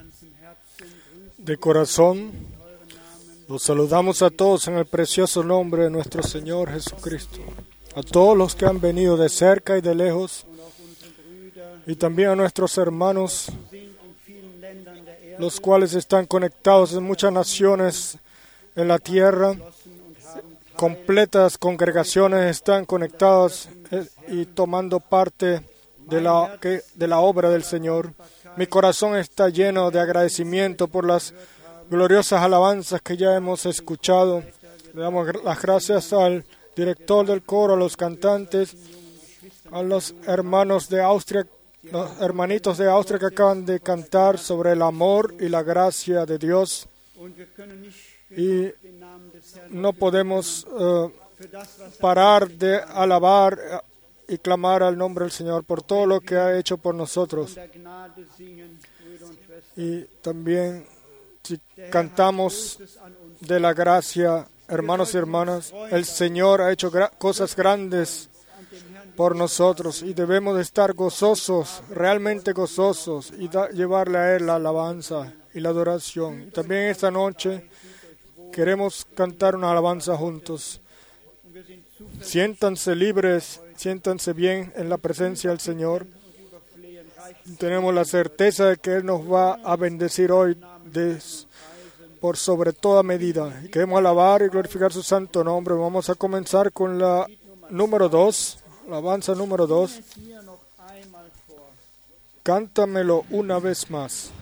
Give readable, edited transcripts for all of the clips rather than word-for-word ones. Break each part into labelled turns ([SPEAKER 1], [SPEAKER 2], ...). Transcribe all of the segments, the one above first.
[SPEAKER 1] De corazón, los saludamos a todos en el precioso nombre de nuestro Señor Jesucristo. A todos los que han venido de cerca y de lejos, y también a nuestros hermanos, los cuales están conectados en muchas naciones en la tierra. Completas congregaciones están conectadas y tomando parte de la obra del Señor. Mi corazón está lleno de agradecimiento por las gloriosas alabanzas que ya hemos escuchado. Le damos las gracias al director del coro, a los cantantes, a los hermanos de Austria, los hermanitos de Austria que acaban de cantar sobre el amor y la gracia de Dios. Y no podemos parar de alabar y clamar al nombre del Señor por todo lo que ha hecho por nosotros. Y también si cantamos de la gracia, hermanos y hermanas, el Señor ha hecho cosas grandes por nosotros y debemos de estar gozosos, realmente gozosos, y llevarle a Él la alabanza y la adoración. Y también esta noche queremos cantar una alabanza juntos. Siéntanse libres, siéntanse bien en la presencia del Señor. Tenemos la certeza de que Él nos va a bendecir hoy por sobre toda medida. Y queremos alabar y glorificar su santo nombre. Vamos a comenzar con la número 2, alabanza número 2. Cántamelo una vez más.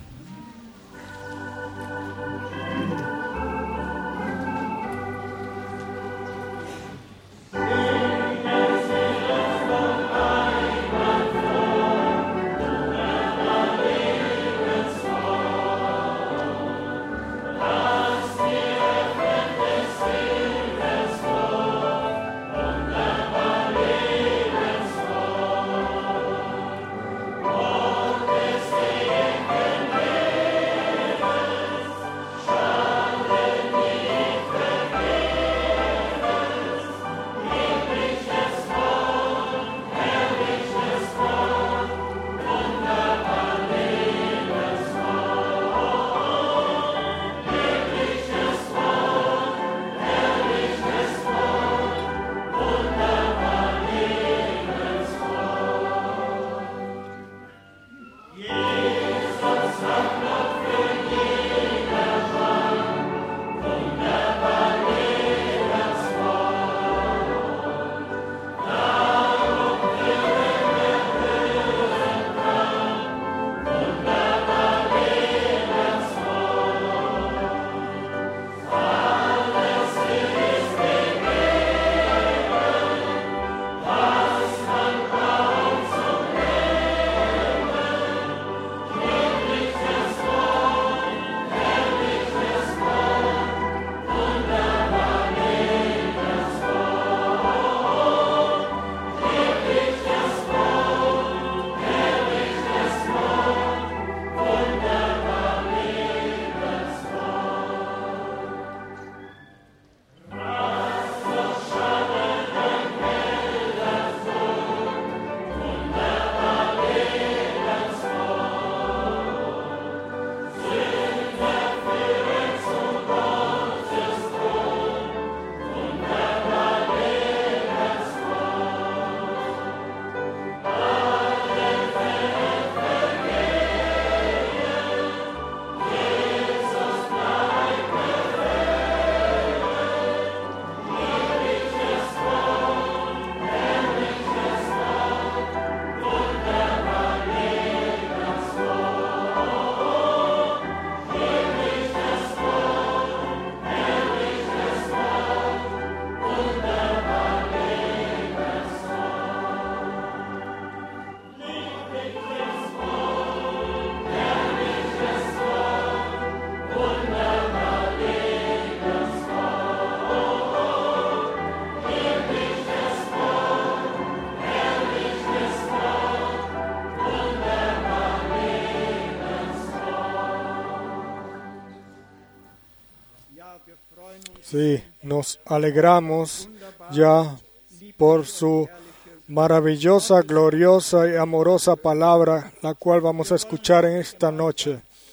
[SPEAKER 1] Sí, nos alegramos ya por su maravillosa, gloriosa y amorosa palabra, la cual vamos a escuchar en esta noche.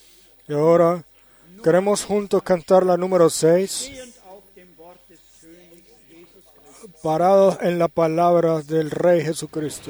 [SPEAKER 1] Y ahora queremos juntos cantar la número 6, parados en la palabra del Rey Jesucristo.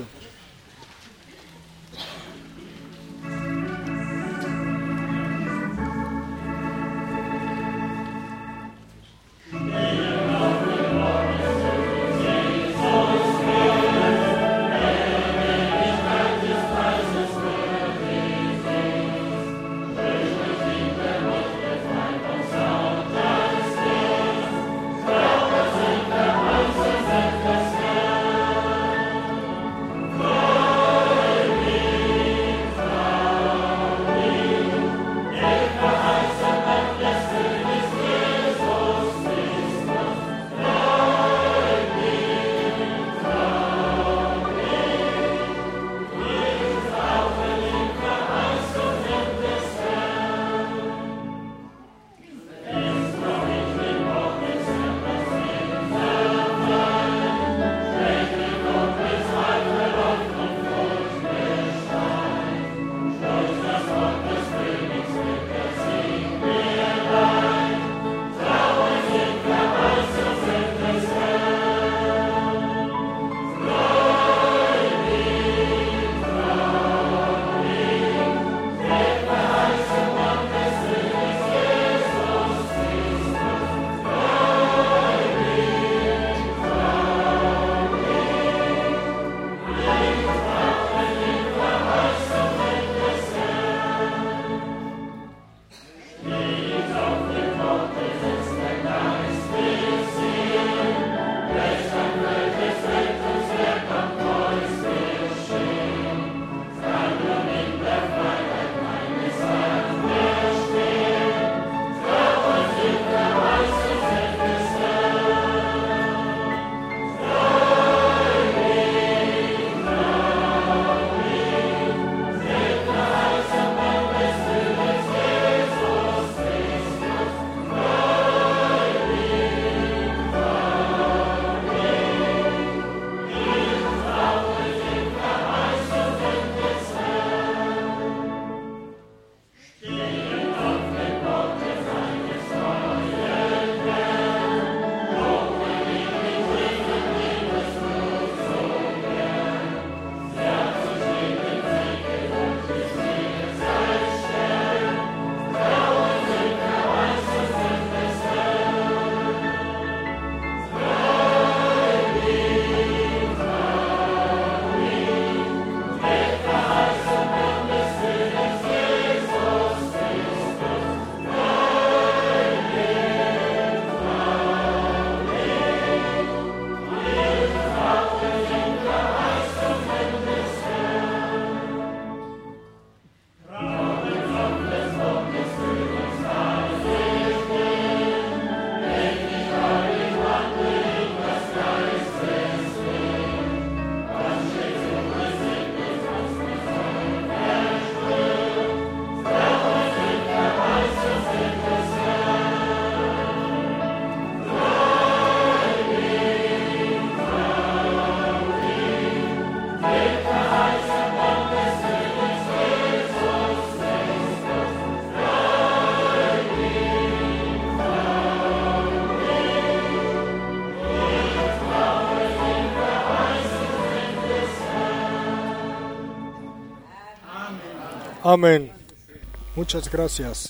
[SPEAKER 1] Amén. Muchas gracias.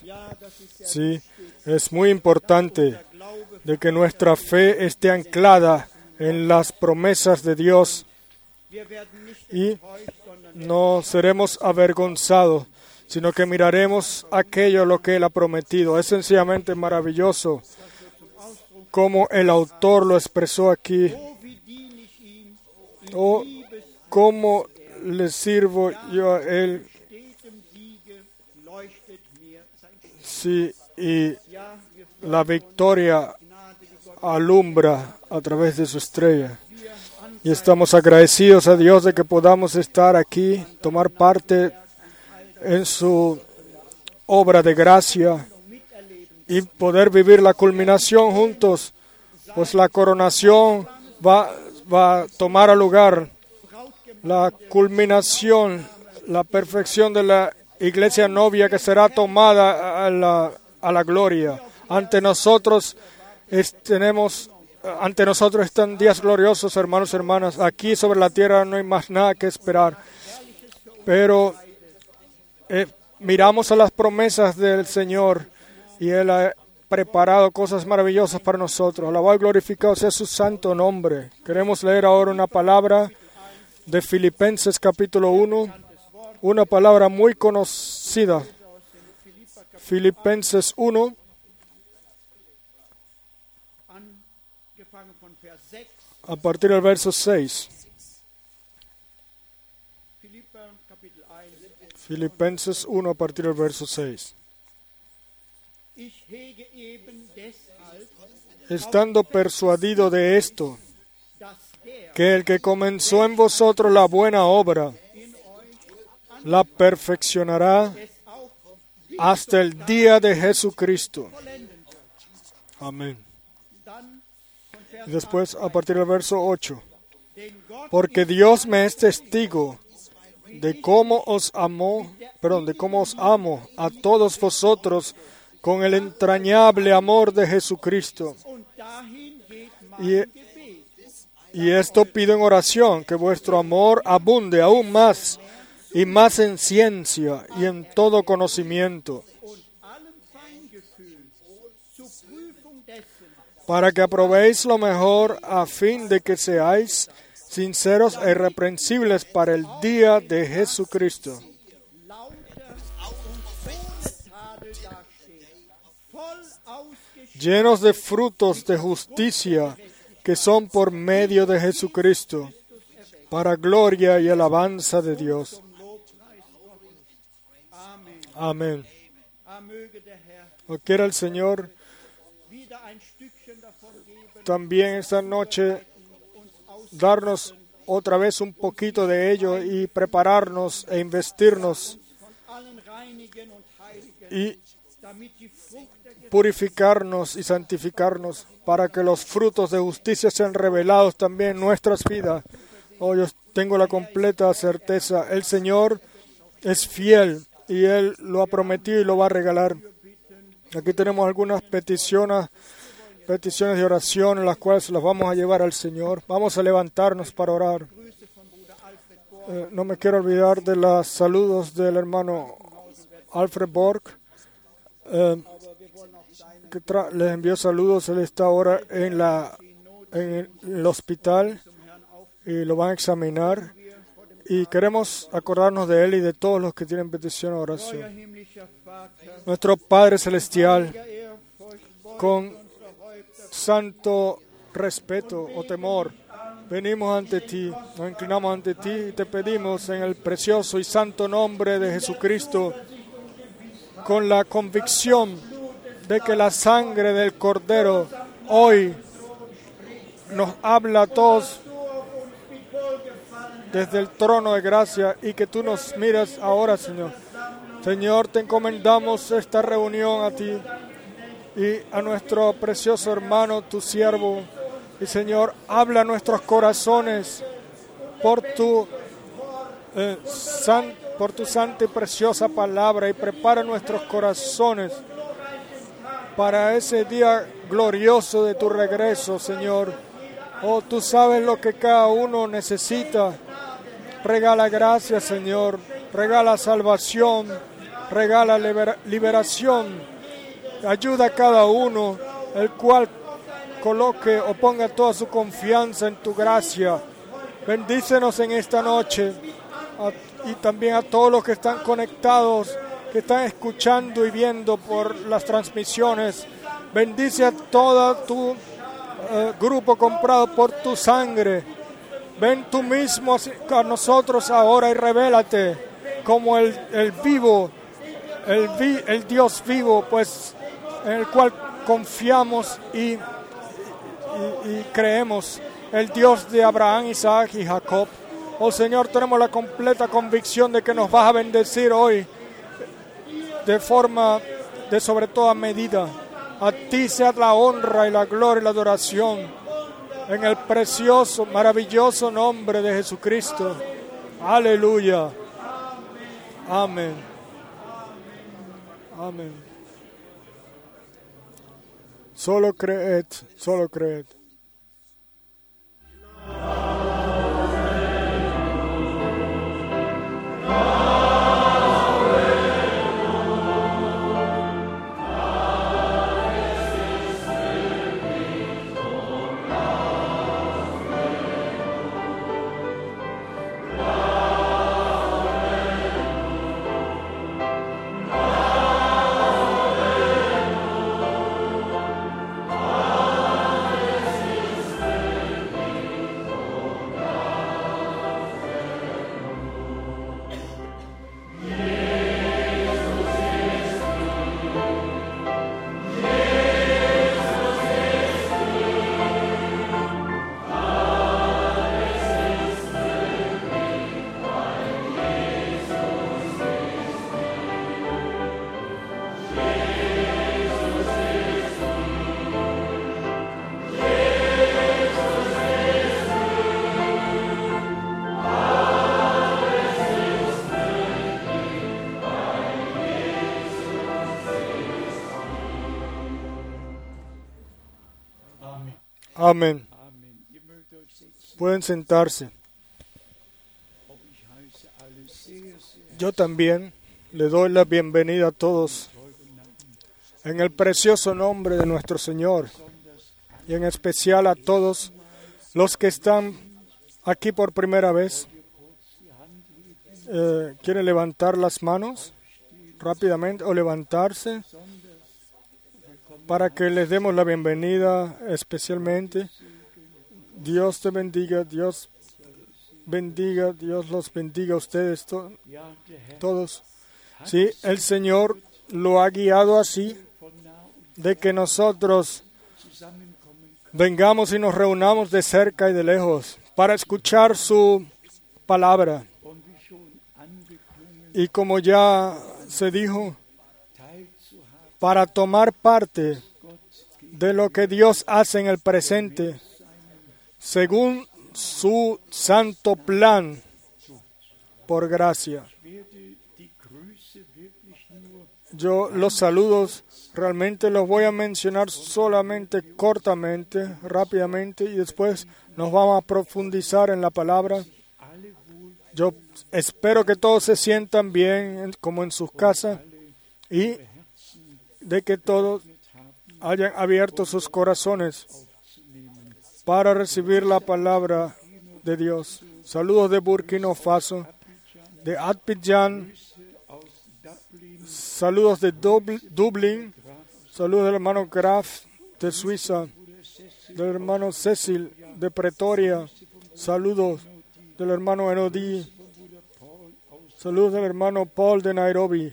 [SPEAKER 1] Sí, es muy importante de que nuestra fe esté anclada en las promesas de Dios y no seremos avergonzados, sino que miraremos aquello lo que Él ha prometido. Es sencillamente maravilloso como el autor lo expresó aquí. Oh, cómo le sirvo yo a Él. Sí, y la victoria alumbra a través de su estrella. Y estamos agradecidos a Dios de que podamos estar aquí, tomar parte en su obra de gracia y poder vivir la culminación juntos, pues la coronación va a tomar lugar, la culminación, la perfección de la iglesia novia que será tomada a la gloria. Ante nosotros están días gloriosos, hermanos y hermanas. Aquí sobre la tierra no hay más nada que esperar. Pero miramos a las promesas del Señor y Él ha preparado cosas maravillosas para nosotros. Alabado y glorificado sea su santo nombre. Queremos leer ahora una palabra de Filipenses capítulo 1, una palabra muy conocida. Filipenses 1, a partir del verso 6. Filipenses 1, a partir del verso 6. Estando persuadido de esto, que el que comenzó en vosotros la buena obra, la perfeccionará hasta el día de Jesucristo. Amén. Y después, a partir del verso 8. Porque Dios me es testigo de cómo os amo a todos vosotros con el entrañable amor de Jesucristo. Y esto pido en oración, que vuestro amor abunde aún más y más en ciencia y en todo conocimiento, para que aprobéis lo mejor a fin de que seáis sinceros e irreprensibles para el día de Jesucristo, llenos de frutos de justicia que son por medio de Jesucristo, para gloria y alabanza de Dios. Amén. O quiera el Señor también esta noche darnos otra vez un poquito de ello y prepararnos e investirnos y purificarnos y santificarnos para que los frutos de justicia sean revelados también en nuestras vidas. Yo tengo la completa certeza, el Señor es fiel y Él lo ha prometido y lo va a regalar. Aquí tenemos algunas peticiones de oración en las cuales las vamos a llevar al Señor. Vamos a levantarnos para orar. No me quiero olvidar de los saludos del hermano Alfred Borg, que les envió saludos. Él está ahora en el hospital y lo van a examinar. Y queremos acordarnos de él y de todos los que tienen petición de oración. Nuestro Padre Celestial, con santo respeto o temor, venimos ante ti, nos inclinamos ante ti y te pedimos en el precioso y santo nombre de Jesucristo, con la convicción de que la sangre del Cordero hoy nos habla a todos desde el trono de gracia y que tú nos miras ahora, Señor. Señor, te encomendamos esta reunión a ti y a nuestro precioso hermano, tu siervo. Y Señor, habla a nuestros corazones por tu santa y preciosa palabra y prepara nuestros corazones para ese día glorioso de tu regreso, Señor. Oh, tú sabes lo que cada uno necesita. Regala gracia, Señor. Regala salvación. Regala liberación. Ayuda a cada uno, el cual coloque o ponga toda su confianza en tu gracia. Bendícenos en esta noche y también a todos los que están conectados, que están escuchando y viendo por las transmisiones. Bendice a todo tu grupo comprado por tu sangre. Ven tú mismo a nosotros ahora y revélate como el Dios vivo, pues en el cual confiamos y creemos, el Dios de Abraham, Isaac y Jacob. Oh Señor, tenemos la completa convicción de que nos vas a bendecir hoy de forma de sobre toda medida. A ti sea la honra y la gloria y la adoración en el precioso, maravilloso nombre de Jesucristo. Aleluya. Amén. Amén. Solo creed, solo creed. Amén. Pueden sentarse. Yo también le doy la bienvenida a todos en el precioso nombre de nuestro Señor y en especial a todos los que están aquí por primera vez. ¿Quieren levantar las manos rápidamente o levantarse para que les demos la bienvenida especialmente? Dios te bendiga, Dios bendiga, Dios los bendiga a ustedes todos. Sí, el Señor lo ha guiado así, de que nosotros vengamos y nos reunamos de cerca y de lejos para escuchar su palabra. Y como ya se dijo, para tomar parte de lo que Dios hace en el presente, según su santo plan, por gracia. Yo los saludos realmente los voy a mencionar solamente cortamente, rápidamente, y después nos vamos a profundizar en la palabra. Yo espero que todos se sientan bien, como en sus casas, y de que todos hayan abierto sus corazones para recibir la palabra de Dios. Saludos de Burkina Faso, de Abidjan, saludos de Dublín, saludos del hermano Graf de Suiza, del hermano Cecil de Pretoria, saludos del hermano Enodi, saludos del hermano Paul de Nairobi,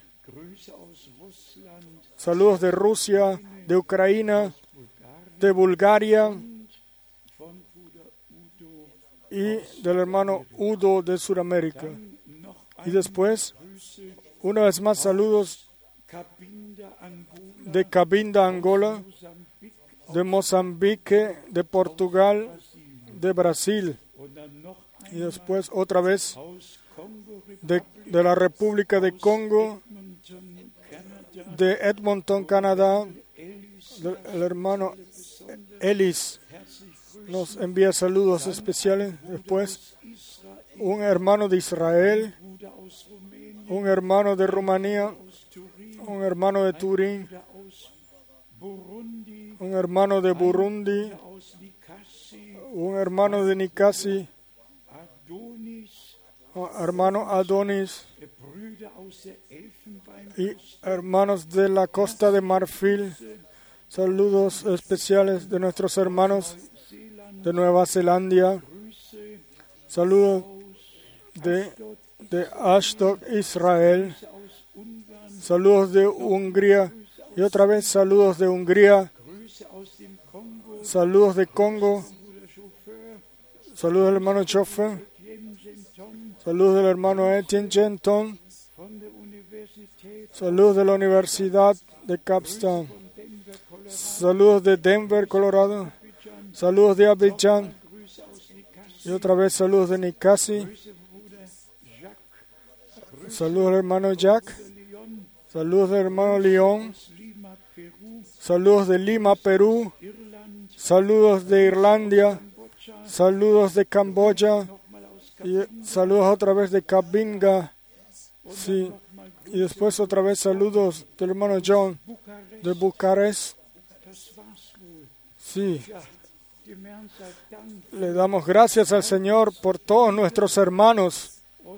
[SPEAKER 1] saludos de Rusia, de Ucrania, de Bulgaria y del hermano Udo de Sudamérica. Y después, una vez más, saludos de Cabinda, Angola, de Mozambique, de Portugal, de Brasil. Y después, otra vez, de la República de Congo, de Edmonton, Canadá, el hermano Ellis nos envía saludos especiales. Después, un hermano de Israel, un hermano de Rumanía, un hermano de Turín, un hermano de Burundi, un hermano de Nikasi, hermano Adonis y hermanos de la Costa de Marfil. Saludos especiales de nuestros hermanos de Nueva Zelanda. Saludos de Ashdod, Israel. Saludos de Hungría. Y otra vez saludos de Hungría. Saludos de Congo. Saludos del hermano Choffer. Saludos del hermano Etienne Genton. Saludos de la Universidad de Capstone. Saludos de Denver, Colorado. Saludos de Abidjan. Y otra vez saludos de Nikasi. Saludos al hermano Jack. Saludos del hermano León. Saludos de Lima, Perú. Saludos de Irlanda. Saludos de Camboya. Y saludos otra vez de Cabinda. Sí. Y después otra vez saludos del hermano John de Bucarest. Sí. Le damos gracias al Señor por todos nuestros hermanos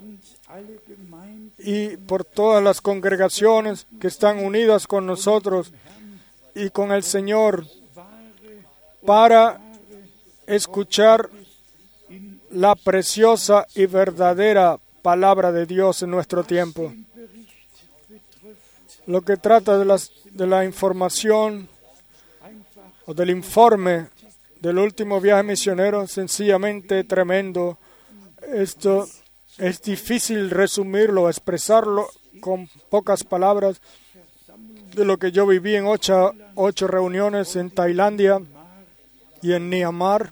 [SPEAKER 1] y por todas las congregaciones que están unidas con nosotros y con el Señor para escuchar la preciosa y verdadera palabra de Dios en nuestro tiempo. Lo que trata de la información o del informe del último viaje misionero, sencillamente tremendo. Esto es difícil resumirlo, expresarlo con pocas palabras de lo que yo viví en ocho reuniones en Tailandia y en Myanmar.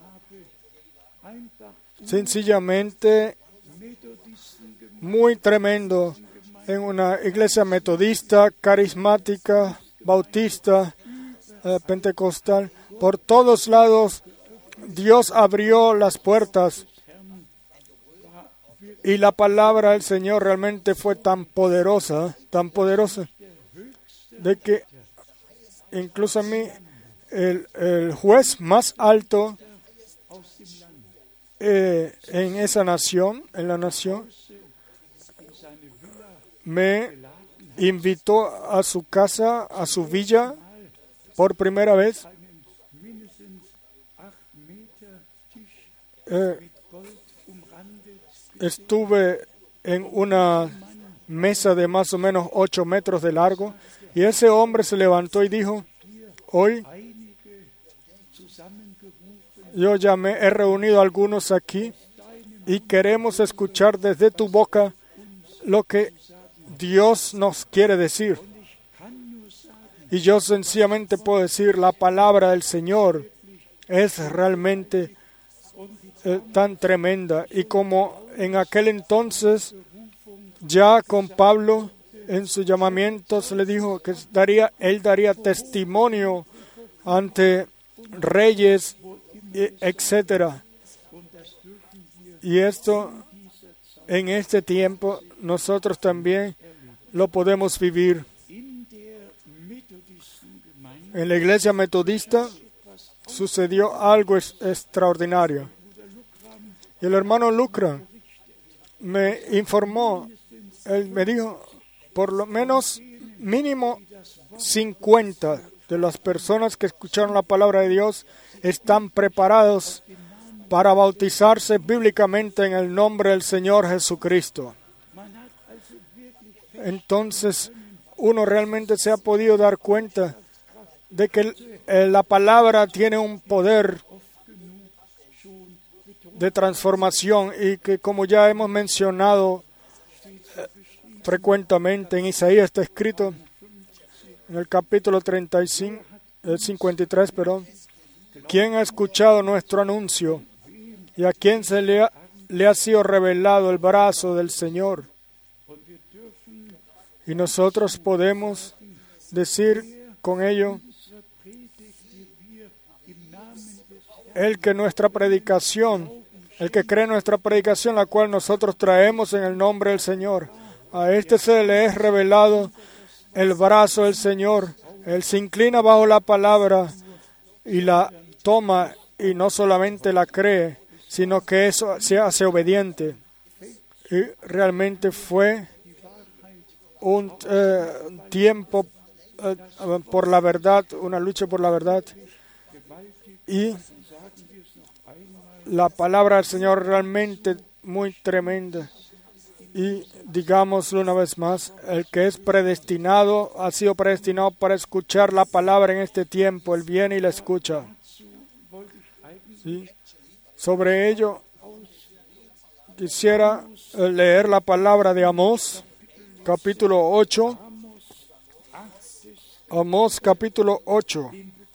[SPEAKER 1] Sencillamente muy tremendo en una iglesia metodista, carismática, bautista, pentecostal. Por todos lados Dios abrió las puertas y la palabra del Señor realmente fue tan poderosa, de que incluso a mí el juez más alto en esa nación, me invitó a su casa, a su villa, por primera vez. Estuve en una mesa de más o menos 8 metros de largo y ese hombre se levantó y dijo: hoy yo he reunido a algunos aquí y queremos escuchar desde tu boca lo que Dios nos quiere decir. Y yo sencillamente puedo decir, la palabra del Señor es realmente tan tremenda. Y como en aquel entonces, ya con Pablo, en su llamamiento se le dijo que él daría testimonio ante reyes, etcétera. Y esto, en este tiempo, nosotros también lo podemos vivir. En la iglesia metodista sucedió algo extraordinario. Y el hermano Lucra me informó, él me dijo, por lo menos mínimo 50 de las personas que escucharon la palabra de Dios están preparados para bautizarse bíblicamente en el nombre del Señor Jesucristo. Entonces, uno realmente se ha podido dar cuenta de que la palabra tiene un poder de transformación y que, como ya hemos mencionado frecuentemente, en Isaías está escrito en el capítulo 53, ¿quién ha escuchado nuestro anuncio y a quién se le ha sido revelado el brazo del Señor? Y nosotros podemos decir con ello, el que cree nuestra predicación, la cual nosotros traemos en el nombre del Señor, a este se le es revelado el brazo del Señor. Él se inclina bajo la palabra y la toma, y no solamente la cree, sino que eso se hace obediente. Y realmente fue un tiempo por la verdad, una lucha por la verdad. Y la palabra del Señor realmente muy tremenda. Y digámoslo una vez más, el que es predestinado, ha sido predestinado para escuchar la palabra en este tiempo. Él viene y la escucha. ¿Sí? Sobre ello, quisiera leer la palabra de Amós, capítulo 8. Amós, capítulo 8.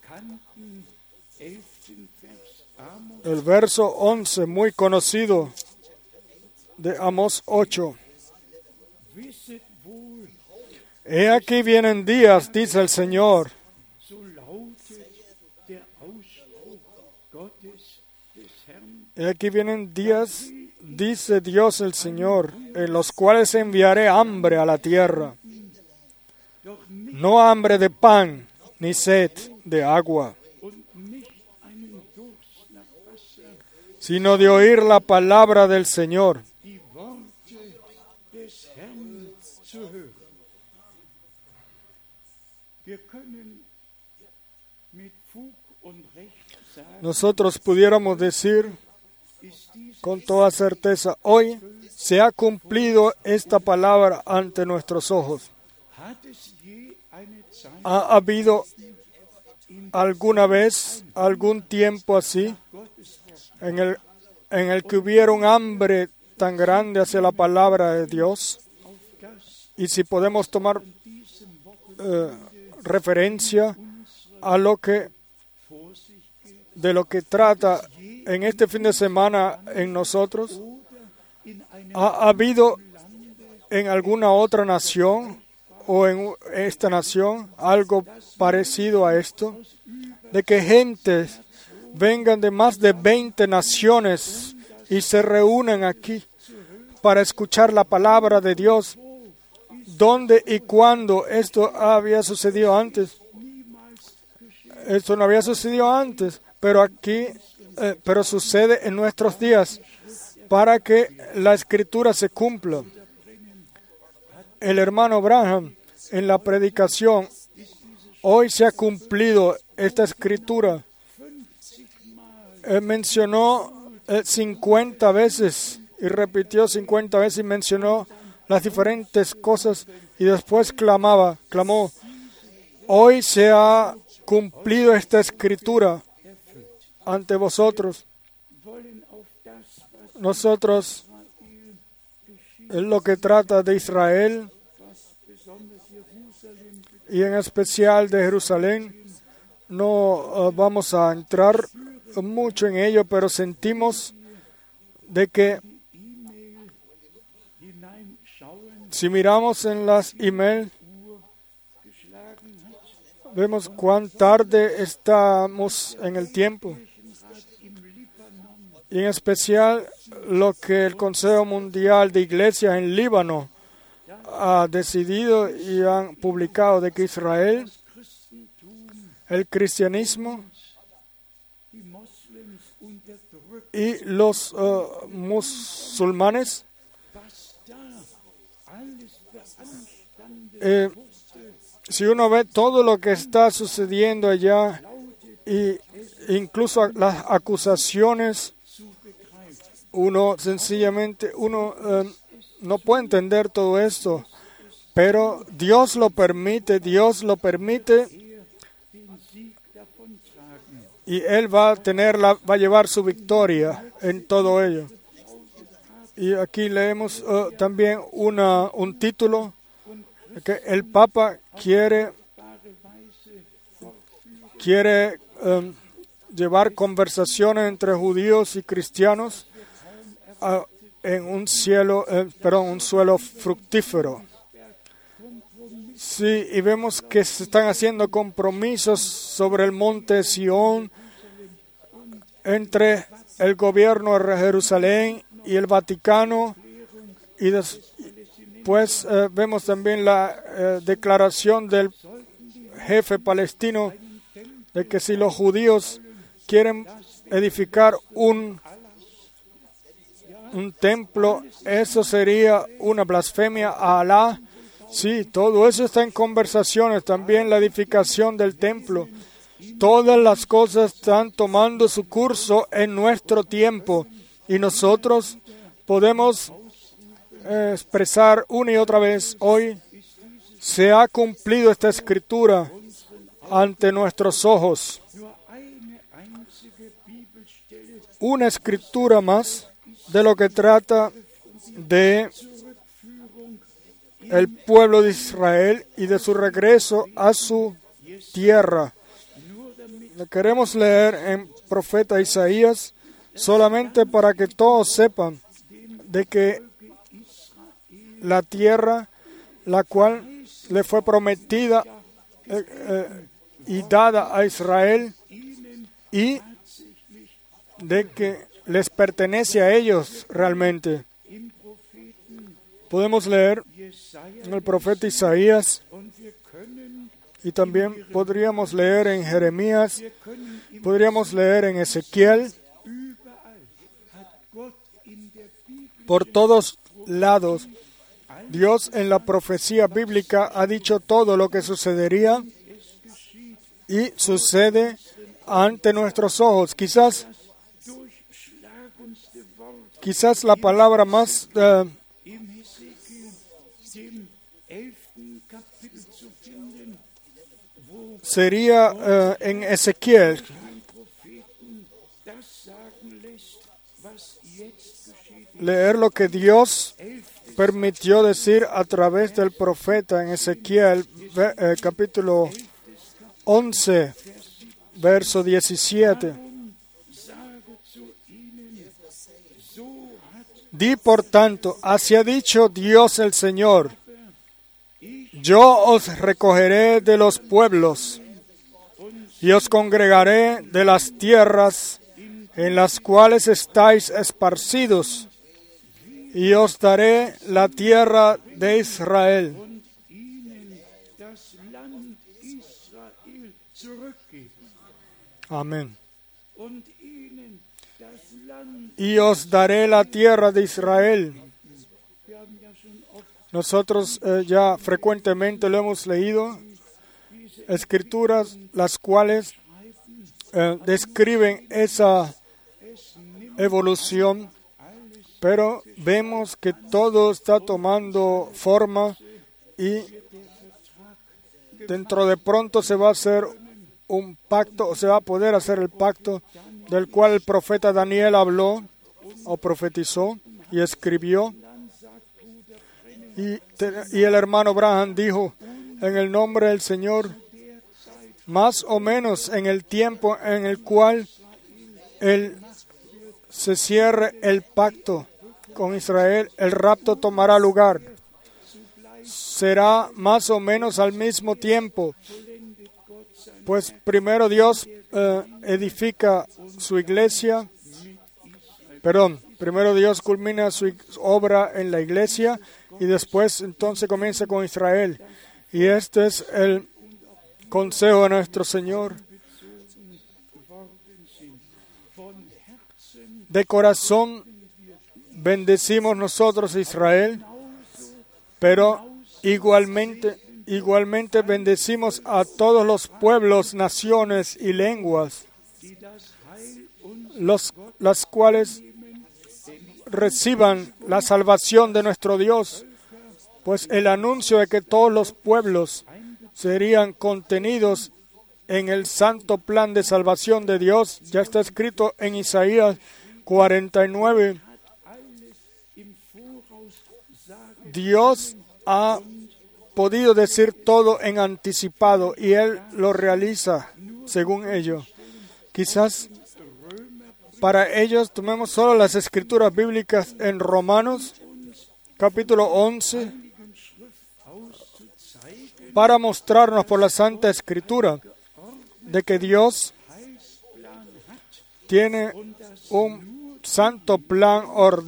[SPEAKER 1] El verso 11, muy conocido, de Amós 8. He aquí vienen días, dice el Señor. He aquí vienen días, dice Dios el Señor, en los cuales enviaré hambre a la tierra. No hambre de pan, ni sed de agua, sino de oír la palabra del Señor. Nosotros pudiéramos decir con toda certeza, hoy se ha cumplido esta palabra ante nuestros ojos. ¿Ha habido alguna vez, algún tiempo así, en el que hubiera un hambre tan grande hacia la palabra de Dios? Y si podemos tomar referencia a de lo que trata en este fin de semana en nosotros, ¿ha habido en alguna otra nación o en esta nación algo parecido a esto? De que gentes vengan de más de 20 naciones y se reúnan aquí para escuchar la palabra de Dios. ¿Dónde y cuándo esto había sucedido antes? Esto no había sucedido antes, pero pero sucede en nuestros días para que la Escritura se cumpla. El hermano Branham, en la predicación, hoy se ha cumplido esta Escritura. Él mencionó 50 veces y repitió 50 veces y mencionó las diferentes cosas y después clamó, hoy se ha cumplido esta Escritura ante vosotros. Nosotros, en lo que trata de Israel y en especial de Jerusalén, no vamos a entrar mucho en ello, pero sentimos de que si miramos en las emails, vemos cuán tarde estamos en el tiempo. Y en especial lo que el Consejo Mundial de Iglesias en Líbano ha decidido y han publicado de que Israel, el cristianismo y los musulmanes si uno ve todo lo que está sucediendo allá e incluso las acusaciones, uno sencillamente no puede entender todo esto, pero Dios lo permite y Él va a llevar su victoria en todo ello. Y aquí leemos también un título que el Papa quiere llevar conversaciones entre judíos y cristianos en un suelo fructífero. Sí, y vemos que se están haciendo compromisos sobre el monte Sión entre el gobierno de Jerusalén y el Vaticano, y después vemos también la declaración del jefe palestino de que si los judíos quieren edificar un templo, eso sería una blasfemia a Alá. Sí, todo eso está en conversaciones, también la edificación del templo. Todas las cosas están tomando su curso en nuestro tiempo y nosotros podemos expresar una y otra vez, hoy se ha cumplido esta Escritura ante nuestros ojos. Una Escritura más de lo que trata de el pueblo de Israel y de su regreso a su tierra. Queremos leer en profeta Isaías solamente para que todos sepan de que la tierra, la cual le fue prometida y dada a Israel, y de que les pertenece a ellos realmente. Podemos leer en el profeta Isaías, y también podríamos leer en Jeremías, podríamos leer en Ezequiel. Por todos lados, Dios en la profecía bíblica ha dicho todo lo que sucedería y sucede ante nuestros ojos. Quizás la palabra más sería en Ezequiel, leer lo que Dios permitió decir a través del profeta en Ezequiel, capítulo 11, verso 17. Di por tanto, así ha dicho Dios el Señor: yo os recogeré de los pueblos y os congregaré de las tierras en las cuales estáis esparcidos, y os daré la tierra de Israel. Amén. Y os daré la tierra de Israel. Nosotros ya frecuentemente lo hemos leído, escrituras las cuales describen esa evolución, pero vemos que todo está tomando forma y dentro de pronto se va a hacer un pacto, o se va a poder hacer el pacto del cual el profeta Daniel habló o profetizó y escribió. Y el hermano Branham dijo, en el nombre del Señor, más o menos en el tiempo en el cual se cierre el pacto con Israel, el rapto tomará lugar. Será más o menos al mismo tiempo, pues primero Dios edifica su iglesia, primero Dios culmina su obra en la iglesia y después entonces comienza con Israel. Y este es el consejo de nuestro Señor. De corazón bendecimos nosotros a Israel, pero igualmente bendecimos a todos los pueblos, naciones y lenguas, las cuales reciban la salvación de nuestro Dios, pues el anuncio de que todos los pueblos serían contenidos en el santo plan de salvación de Dios ya está escrito en Isaías 49. Dios ha podido decir todo en anticipado y Él lo realiza según ello. Quizás para ellos tomemos solo las escrituras bíblicas en Romanos, capítulo 11, para mostrarnos por la Santa Escritura de que Dios tiene un santo plan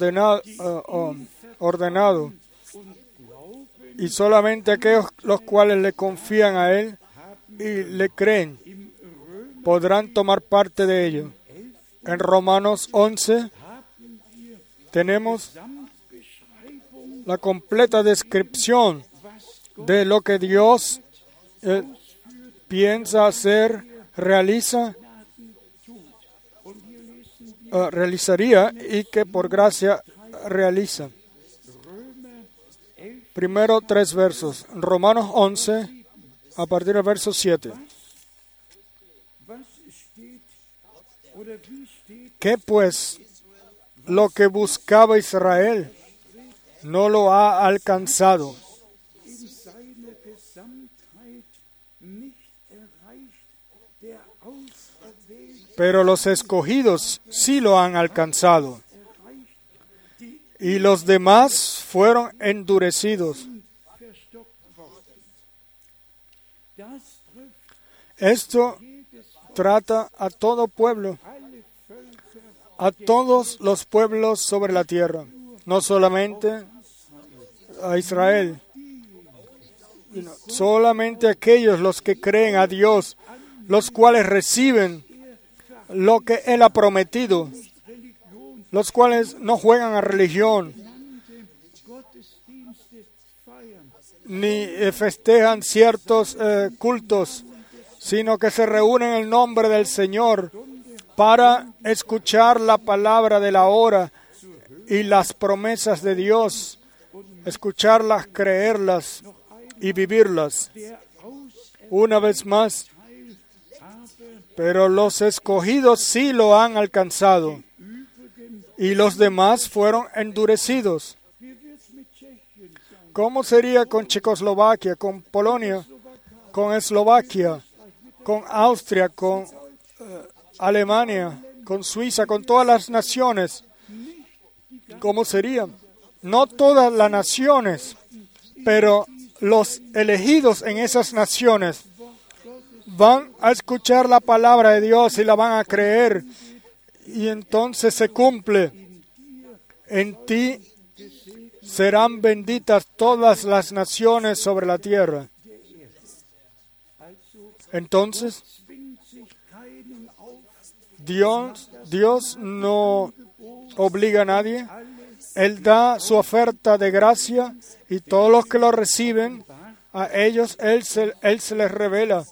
[SPEAKER 1] ordenado y solamente aquellos los cuales le confían a Él y le creen podrán tomar parte de ello. En Romanos 11 tenemos la completa descripción de lo que Dios piensa hacer, realizaría y que por gracia realiza. Primero 3 versos. Romanos 11, a partir del verso 7. ¿Qué pues lo que buscaba Israel no lo ha alcanzado? Pero los escogidos sí lo han alcanzado, y los demás fueron endurecidos. Esto trata a todo pueblo, a todos los pueblos sobre la tierra, no solamente a Israel, sino solamente aquellos los que creen a Dios, los cuales reciben lo que Él ha prometido, los cuales no juegan a religión, ni festejan ciertos cultos, sino que se reúnen en el nombre del Señor para escuchar la palabra de la hora y las promesas de Dios, escucharlas, creerlas y vivirlas. Una vez más, pero los escogidos sí lo han alcanzado y los demás fueron endurecidos. ¿Cómo sería con Checoslovaquia, con Polonia, con Eslovaquia, con Austria, con Alemania, con Suiza, con todas las naciones? ¿Cómo sería? No todas las naciones, pero los elegidos en esas naciones van a escuchar la palabra de Dios y la van a creer, y entonces se cumple. En ti serán benditas todas las naciones sobre la tierra. Entonces, Dios no obliga a nadie. Él da su oferta de gracia y todos los que lo reciben, a ellos Él se les revela.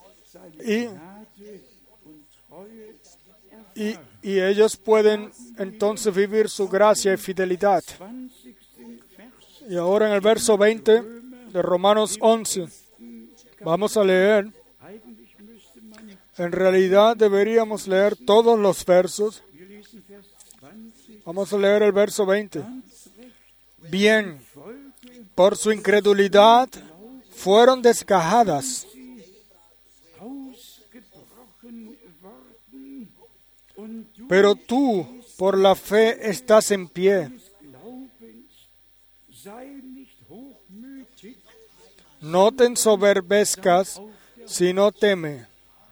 [SPEAKER 1] Y ellos pueden entonces vivir su gracia y fidelidad. Y ahora en el verso 20 de Romanos 11, vamos a leer. En realidad deberíamos leer todos los versos. Vamos a leer el verso 20. Bien, por su incredulidad fueron desgajadas. Pero tú, por la fe, estás en pie. No te ensoberbezcas, sino teme.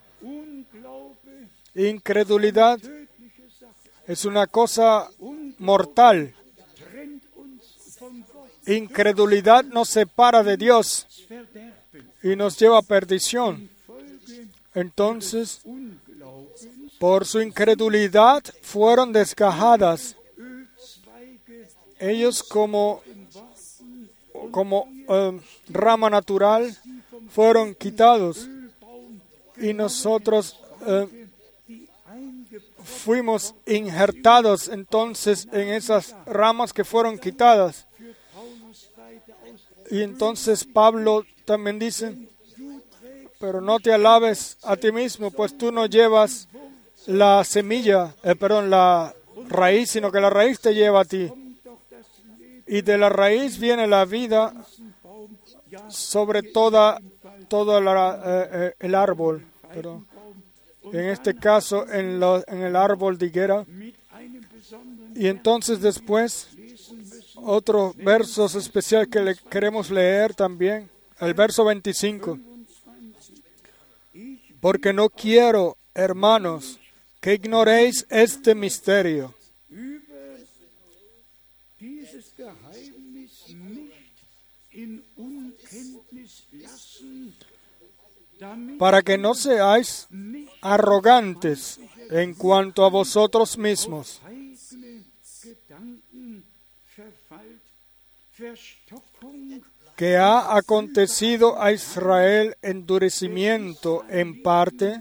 [SPEAKER 1] Incredulidad es una cosa mortal. Incredulidad nos separa de Dios y nos lleva a perdición. Entonces, por su incredulidad fueron desgajadas. Ellos como rama natural fueron quitados y nosotros fuimos injertados entonces en esas ramas que fueron quitadas. Y entonces Pablo también dice, pero no te alabes a ti mismo, pues tú no llevas la semilla, la raíz, sino que la raíz te lleva a ti. Y de la raíz viene la vida sobre todo el árbol. Pero en este caso, en el árbol de higuera. Y entonces después, otros versos especiales que queremos leer también, el verso 25. Porque no quiero, hermanos, que ignoréis este misterio, para que no seáis arrogantes en cuanto a vosotros mismos, que ha acontecido a Israel endurecimiento en parte,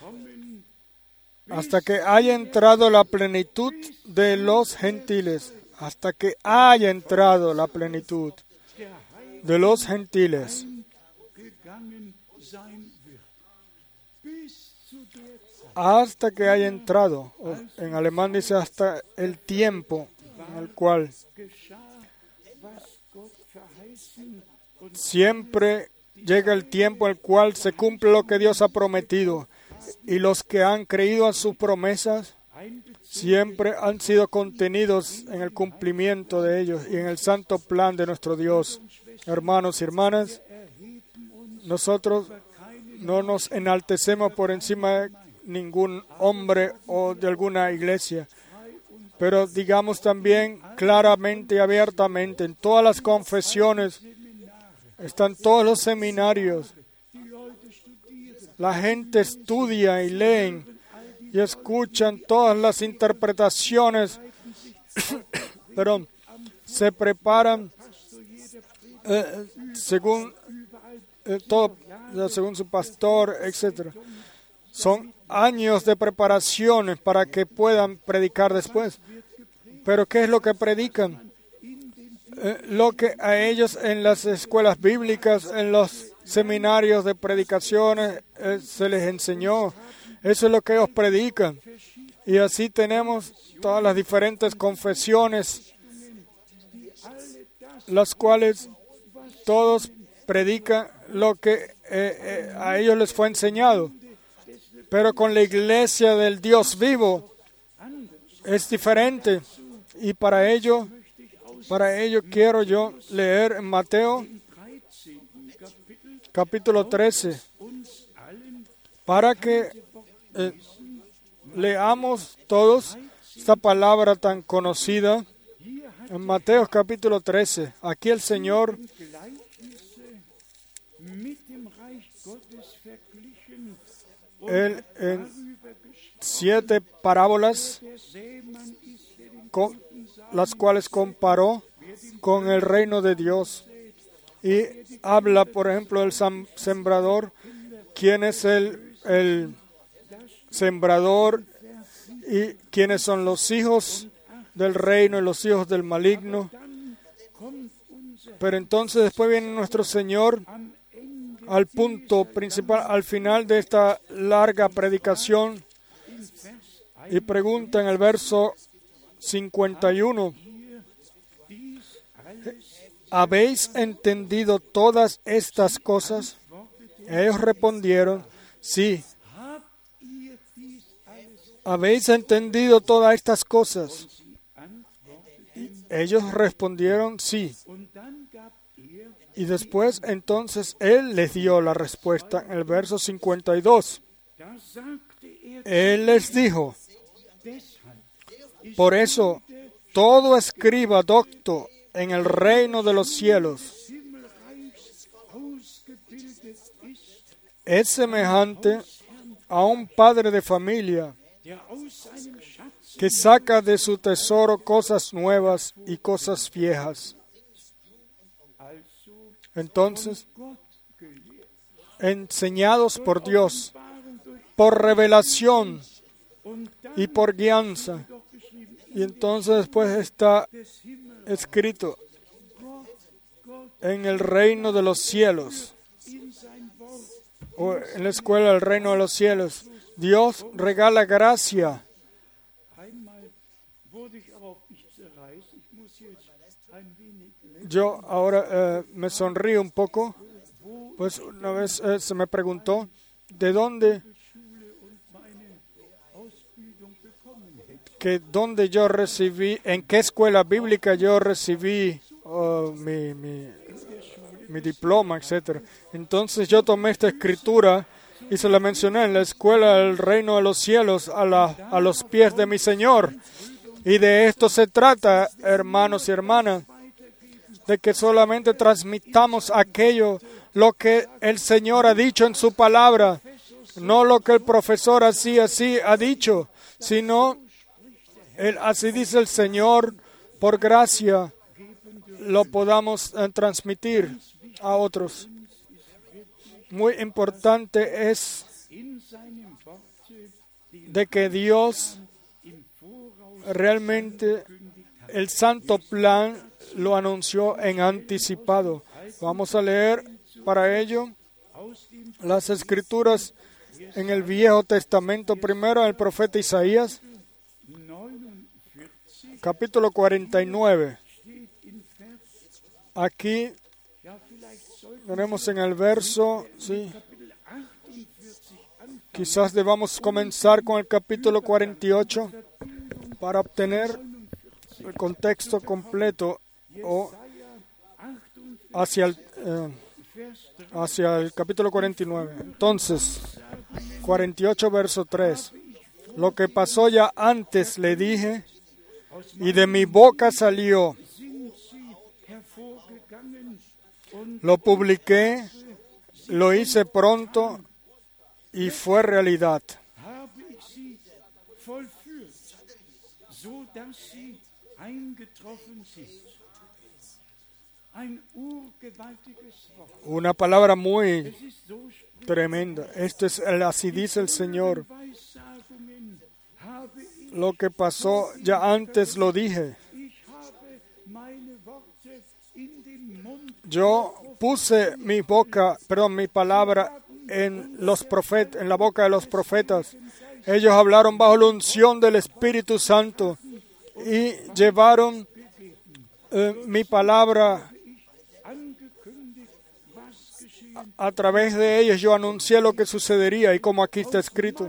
[SPEAKER 1] hasta que haya entrado la plenitud de los gentiles, hasta que haya entrado la plenitud de los gentiles. Hasta que haya entrado, en alemán dice hasta el tiempo en el cual siempre llega el tiempo en el cual se cumple lo que Dios ha prometido, y los que han creído a sus promesas siempre han sido contenidos en el cumplimiento de ellos y en el santo plan de nuestro Dios. Hermanos y hermanas, nosotros No nos enaltecemos por encima de ningún hombre o de alguna iglesia. Pero digamos también claramente y abiertamente, en todas las confesiones, están todos los seminarios. La gente estudia y leen y escuchan todas las interpretaciones, pero se preparan según su pastor, etc. Son años de preparaciones para que puedan predicar después. Pero ¿qué es lo que predican? Lo que a ellos en las escuelas bíblicas, en los seminarios de predicaciones, se les enseñó. Eso es lo que ellos predican. Y así tenemos todas las diferentes confesiones, las cuales todos predican lo que a ellos les fue enseñado. Pero con la iglesia del Dios vivo es diferente. Y para ello quiero yo leer en Mateo capítulo 13, para que leamos todos esta palabra tan conocida en Mateo capítulo 13. Aquí el Señor en 7 parábolas, con las cuales comparó con el reino de Dios. Y habla, por ejemplo, del sembrador, quién es el sembrador y quiénes son los hijos del reino y los hijos del maligno. Pero entonces después viene nuestro Señor al punto principal, al final de esta larga predicación, y pregunta en el verso 51, ¿habéis entendido todas estas cosas? Ellos respondieron, sí. ¿Habéis entendido todas estas cosas? Ellos respondieron, sí. Y después, entonces, Él les dio la respuesta en el verso 52. Él les dijo, por eso, todo escriba docto en el reino de los cielos es semejante a un padre de familia que saca de su tesoro cosas nuevas y cosas viejas. Entonces, enseñados por Dios, por revelación y por guianza. Y entonces después está escrito en el reino de los cielos, o en la escuela del reino de los cielos. Dios regala gracia. Yo ahora me sonrío un poco, pues una vez se me preguntó de dónde yo recibí, en qué escuela bíblica yo recibí mi diploma, etc. Entonces yo tomé esta escritura y se la mencioné en la escuela del reino de los cielos a los pies de mi Señor. Y de esto se trata, hermanos y hermanas, de que solamente transmitamos lo que el Señor ha dicho en su palabra, no lo que el profesor así ha dicho, sino así dice el Señor, por gracia lo podamos transmitir a otros. Muy importante es de que Dios realmente el santo plan lo anunció en anticipado. Vamos a leer para ello las escrituras en el Viejo Testamento, primero el profeta Isaías, capítulo 49. Aquí tenemos en el verso, sí, quizás debamos comenzar con el capítulo 48 para obtener el contexto completo, o hacia hacia el capítulo 49. Entonces, 48, verso 3. Lo que pasó ya antes le dije, y de mi boca salió. Lo publiqué, lo hice pronto y fue realidad. Una palabra muy tremenda. Esto es así dice el Señor. Lo que pasó ya antes lo dije. Yo puse mi palabra en la boca de los profetas. Ellos hablaron bajo la unción del Espíritu Santo y llevaron mi palabra. A través de ellos yo anuncié lo que sucedería, y como aquí está escrito,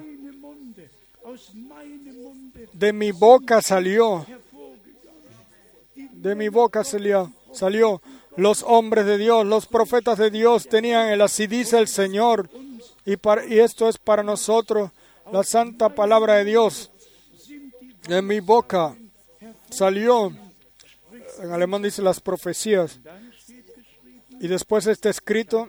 [SPEAKER 1] de mi boca salió. De mi boca salió. Los hombres de Dios, los profetas de Dios tenían el así dice el Señor. Y esto es para nosotros la santa palabra de Dios. De mi boca salió. En alemán dice las profecías. Y después está escrito,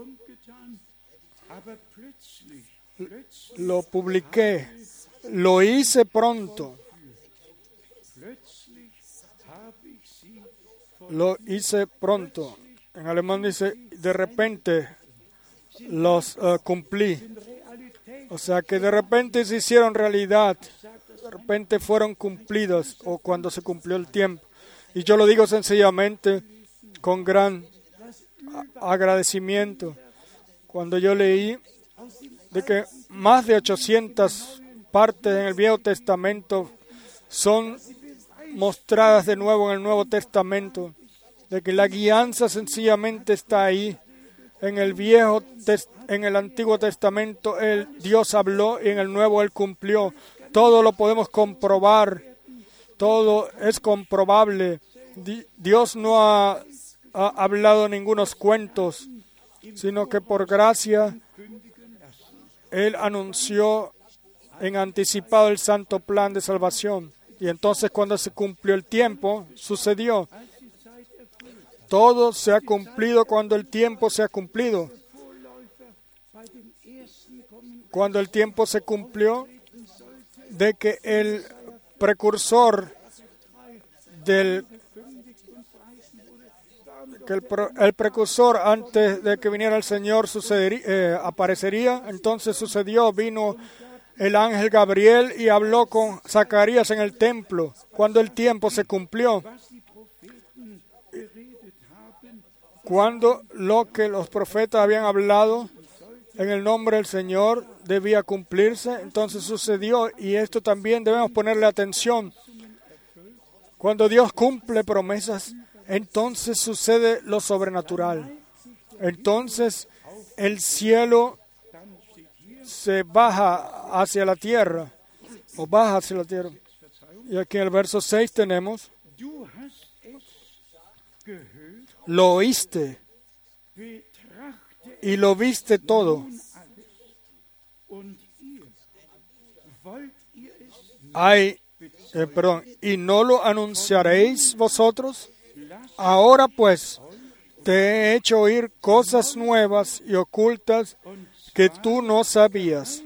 [SPEAKER 1] lo publiqué, lo hice pronto. Lo hice pronto. En alemán dice, de repente los cumplí. O sea que de repente se hicieron realidad. De repente fueron cumplidas, o cuando se cumplió el tiempo. Y yo lo digo sencillamente con gran agradecimiento. Cuando yo leí de que más de 800 partes en el Viejo Testamento son mostradas de nuevo en el Nuevo Testamento, de que la guianza sencillamente está ahí. En el Antiguo Testamento Dios habló y en el Nuevo Él cumplió. Todo lo podemos comprobar, todo es comprobable. Dios no ha hablado ningunos cuentos, sino que por gracia Él anunció en anticipado el santo plan de salvación. Y entonces cuando se cumplió el tiempo, sucedió. Todo se ha cumplido cuando el tiempo se ha cumplido. Cuando el tiempo se cumplió de que el precursor el precursor antes de que viniera el Señor aparecería. Entonces sucedió, vino el ángel Gabriel y habló con Zacarías en el templo cuando el tiempo se cumplió. Cuando lo que los profetas habían hablado en el nombre del Señor debía cumplirse, entonces sucedió, y esto también debemos ponerle atención. Cuando Dios cumple promesas, entonces sucede lo sobrenatural. Entonces el cielo se baja hacia la tierra, o baja hacia la tierra. Y aquí en el verso 6 tenemos, lo oíste y lo viste todo. ¿Y no lo anunciaréis vosotros? Ahora pues, te he hecho oír cosas nuevas y ocultas que tú no sabías.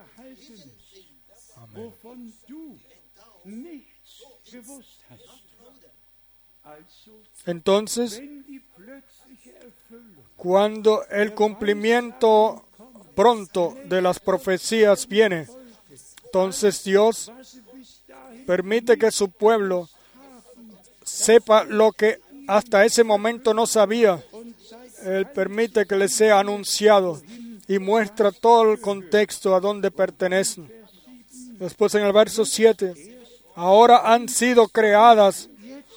[SPEAKER 1] Entonces, cuando el cumplimiento pronto de las profecías viene, entonces Dios permite que su pueblo sepa lo que hasta ese momento no sabía. Él permite que les sea anunciado y muestra todo el contexto a donde pertenecen. Después en el verso 7, ahora han sido creadas.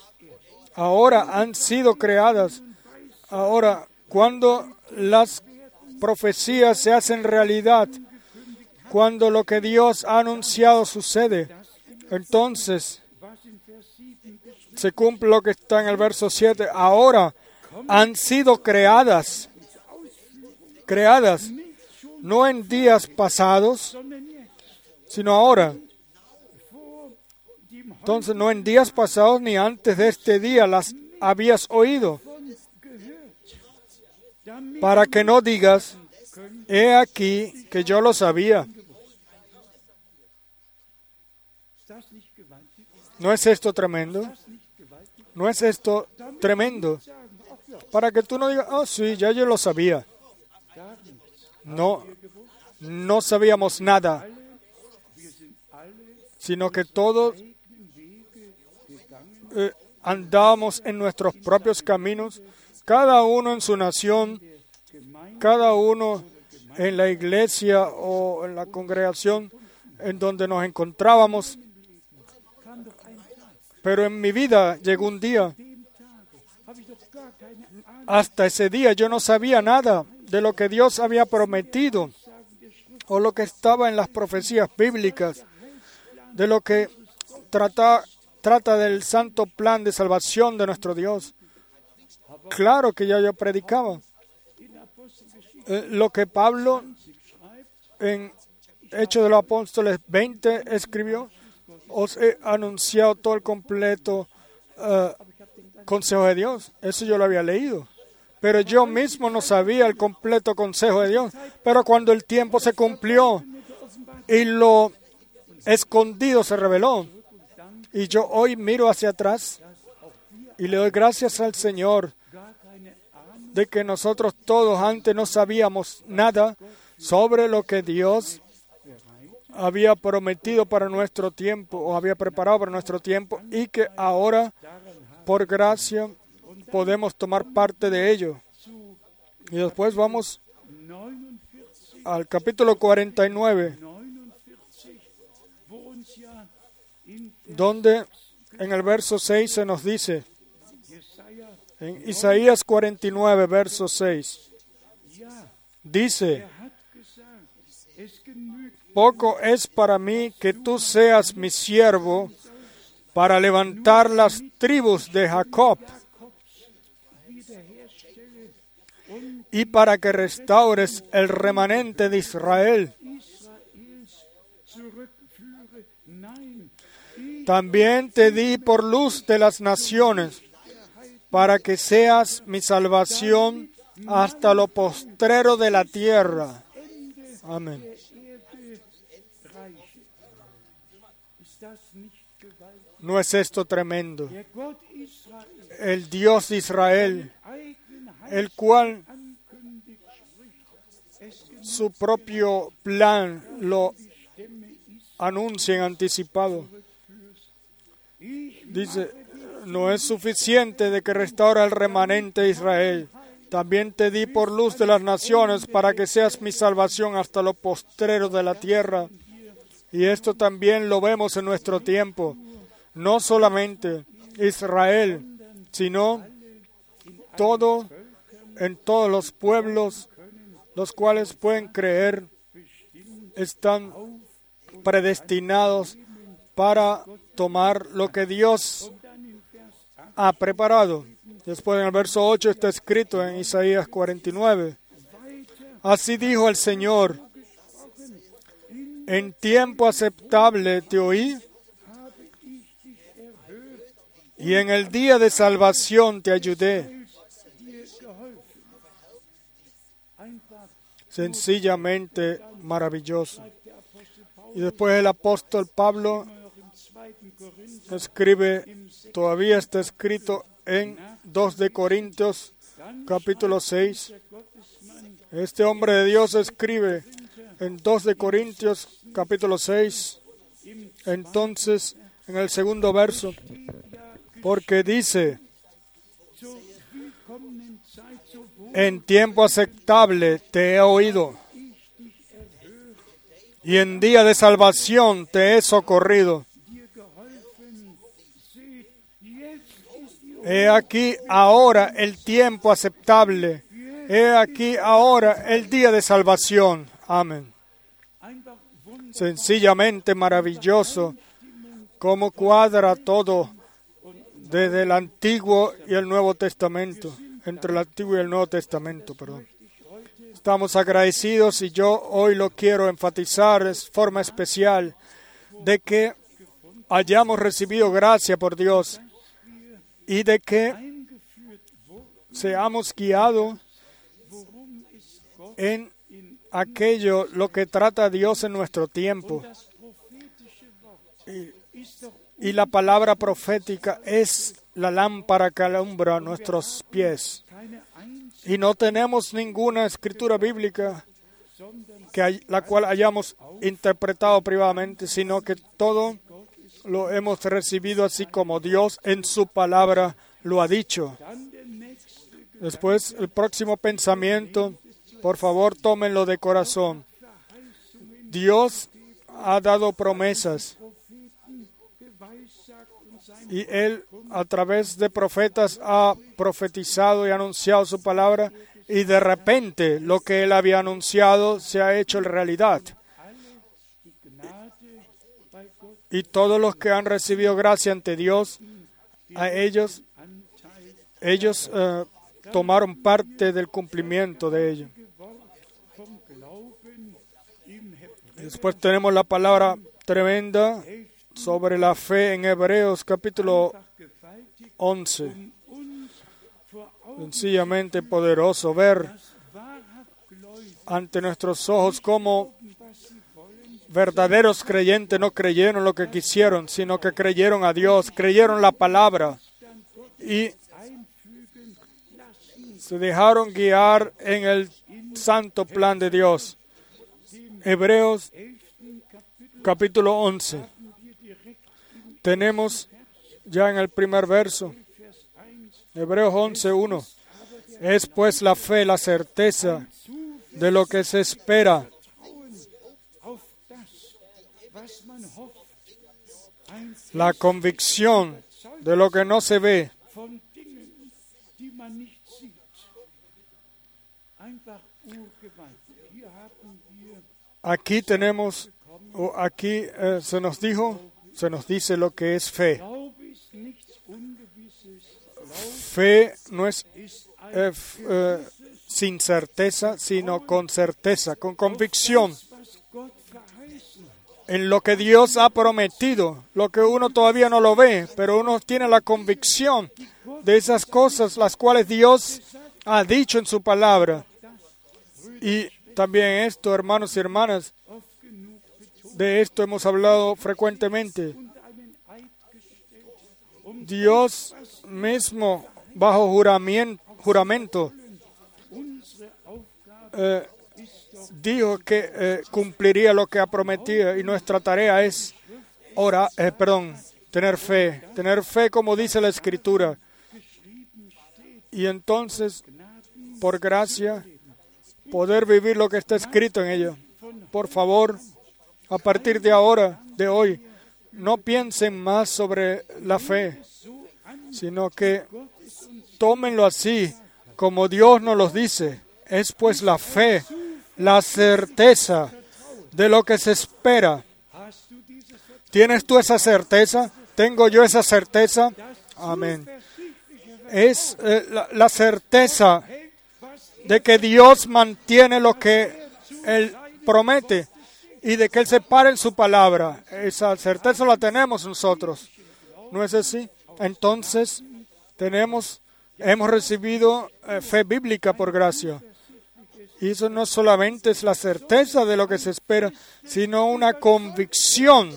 [SPEAKER 1] Ahora, cuando las profecías se hacen realidad, cuando lo que Dios ha anunciado sucede, entonces se cumple lo que está en el verso 7. Ahora han sido creadas. creadas no en días pasados, sino ahora. Entonces, no en días pasados ni antes de este día las habías oído, para que no digas, he aquí que yo lo sabía. ¿No es esto tremendo? ¿No es esto tremendo? Para que tú no digas, oh sí, ya yo lo sabía. No sabíamos nada, sino que todos andábamos en nuestros propios caminos, cada uno en su nación, cada uno en la iglesia o en la congregación en donde nos encontrábamos. Pero en mi vida llegó un día, hasta ese día yo no sabía nada de lo que Dios había prometido o lo que estaba en las profecías bíblicas, de lo que trata del santo plan de salvación de nuestro Dios. Claro que ya yo predicaba. Lo que Pablo en Hechos de los Apóstoles 20 escribió, os he anunciado todo el completo consejo de Dios. Eso yo lo había leído. Pero yo mismo no sabía el completo consejo de Dios. Pero cuando el tiempo se cumplió y lo escondido se reveló, y yo hoy miro hacia atrás y le doy gracias al Señor de que nosotros todos antes no sabíamos nada sobre lo que Dios había prometido para nuestro tiempo o había preparado para nuestro tiempo y que ahora, por gracia, podemos tomar parte de ello. Y después vamos al capítulo 49, donde en el verso 6 se nos dice, en Isaías 49, verso 6, dice, poco es para mí que tú seas mi siervo para levantar las tribus de Jacob y para que restaures el remanente de Israel. También te di por luz de las naciones, para que seas mi salvación hasta lo postrero de la tierra. Amén. ¿No es esto tremendo? El Dios de Israel, el cual su propio plan lo anuncia en anticipado. Dice, no es suficiente de que restaura el remanente de Israel. También te di por luz de las naciones para que seas mi salvación hasta lo postrero de la tierra. Y esto también lo vemos en nuestro tiempo. No solamente Israel, sino en todos los pueblos, los cuales pueden creer, están predestinados para tomar lo que Dios ha preparado. Después en el verso 8 está escrito en Isaías 49. Así dijo el Señor, en tiempo aceptable te oí, y en el día de salvación te ayudé. Sencillamente maravilloso. Y después el apóstol Pablo escribe, todavía está escrito en 2 de Corintios, capítulo 6. Este hombre de Dios escribe en 2 de Corintios, capítulo 6, entonces, en el segundo verso, porque dice, en tiempo aceptable te he oído, y en día de salvación te he socorrido. He aquí ahora el tiempo aceptable. He aquí ahora el día de salvación. Amén. Sencillamente maravilloso cómo cuadra todo desde el Antiguo y el Nuevo Testamento, entre el Antiguo y el Nuevo Testamento, perdón. Estamos agradecidos y yo hoy lo quiero enfatizar de forma especial de que hayamos recibido gracia por Dios y de que seamos guiados en aquello lo que trata Dios en nuestro tiempo. Y la palabra profética es la lámpara que alumbra nuestros pies. Y no tenemos ninguna escritura bíblica la cual hayamos interpretado privadamente, sino que todo lo hemos recibido así como Dios en su palabra lo ha dicho. Después, el próximo pensamiento, por favor, tómenlo de corazón. Dios ha dado promesas y Él, a través de profetas, ha profetizado y anunciado su palabra, y de repente lo que Él había anunciado se ha hecho realidad. Y todos los que han recibido gracia ante Dios, a ellos tomaron parte del cumplimiento de ello. Después tenemos la palabra tremenda sobre la fe en Hebreos capítulo 11. Sencillamente poderoso ver ante nuestros ojos cómo verdaderos creyentes no creyeron lo que quisieron, sino que creyeron a Dios, creyeron la palabra y se dejaron guiar en el santo plan de Dios. Hebreos capítulo 11. Tenemos ya en el primer verso, Hebreos 11:1. Es pues la fe, la certeza de lo que se espera, la convicción de lo que no se ve. Aquí tenemos, se nos dice lo que es fe. Fe no es sin certeza, sino con certeza, con convicción en lo que Dios ha prometido, lo que uno todavía no lo ve, pero uno tiene la convicción de esas cosas las cuales Dios ha dicho en su palabra. Y también esto, hermanos y hermanas, de esto hemos hablado frecuentemente. Dios mismo, bajo juramento, dijo que cumpliría lo que ha prometido, y nuestra tarea es tener fe como dice la Escritura. Y entonces, por gracia, poder vivir lo que está escrito en ella. Por favor, a partir de ahora, de hoy, no piensen más sobre la fe, sino que tómenlo así, como Dios nos lo dice. Es pues la fe, la certeza de lo que se espera. ¿Tienes tú esa certeza? ¿Tengo yo esa certeza? Amén. Es la certeza de que Dios mantiene lo que Él promete y de que Él se para en su palabra. Esa certeza la tenemos nosotros. ¿No es así? Entonces, hemos recibido fe bíblica por gracia. Y eso no solamente es la certeza de lo que se espera, sino una convicción.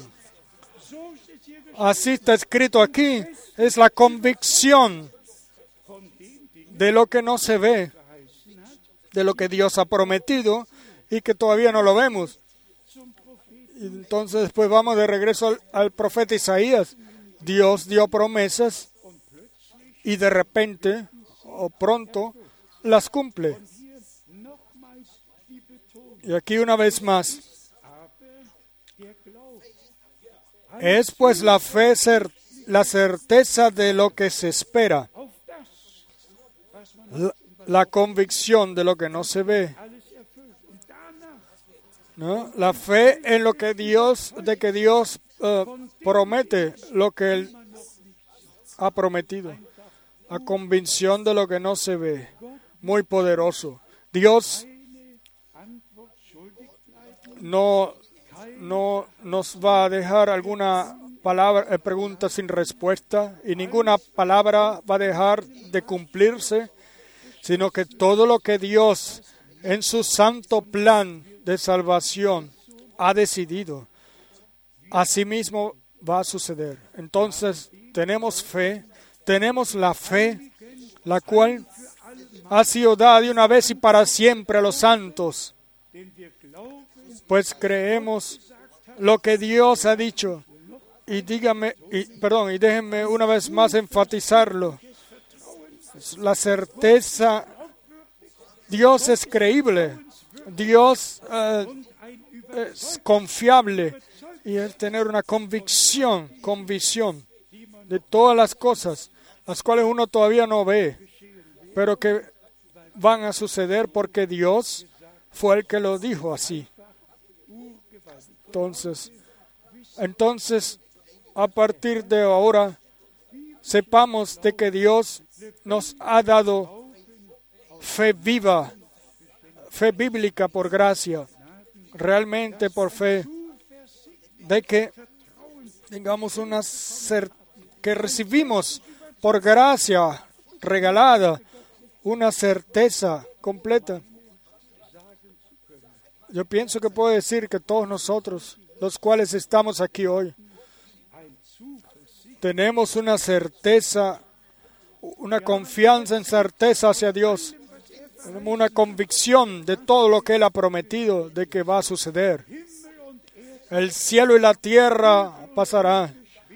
[SPEAKER 1] Así está escrito aquí, es la convicción de lo que no se ve, de lo que Dios ha prometido y que todavía no lo vemos. Y entonces después vamos de regreso al profeta Isaías. Dios dio promesas y de repente o pronto las cumple. Y aquí una vez más, es pues la fe, la certeza de lo que se espera, la convicción de lo que no se ve, ¿no? La fe en lo que Dios promete, lo que Él ha prometido, la convicción de lo que no se ve, muy poderoso. Dios no nos va a dejar alguna pregunta sin respuesta, y ninguna palabra va a dejar de cumplirse, sino que todo lo que Dios en su santo plan de salvación ha decidido, asimismo va a suceder. Entonces tenemos fe, tenemos la fe, la cual ha sido dada de una vez y para siempre a los santos, pues creemos lo que Dios ha dicho. Y déjenme una vez más enfatizarlo. La certeza, Dios es creíble, Dios es confiable, y es tener una convicción de todas las cosas, las cuales uno todavía no ve, pero que van a suceder porque Dios fue el que lo dijo así. Entonces, a partir de ahora, sepamos de que Dios nos ha dado fe viva, fe bíblica por gracia, realmente por fe, de que tengamos que recibimos por gracia regalada una certeza completa. Yo pienso que puedo decir que todos nosotros, los cuales estamos aquí hoy, tenemos una certeza, una confianza en certeza hacia Dios. Tenemos una convicción de todo lo que Él ha prometido de que va a suceder. El cielo y la tierra pasarán,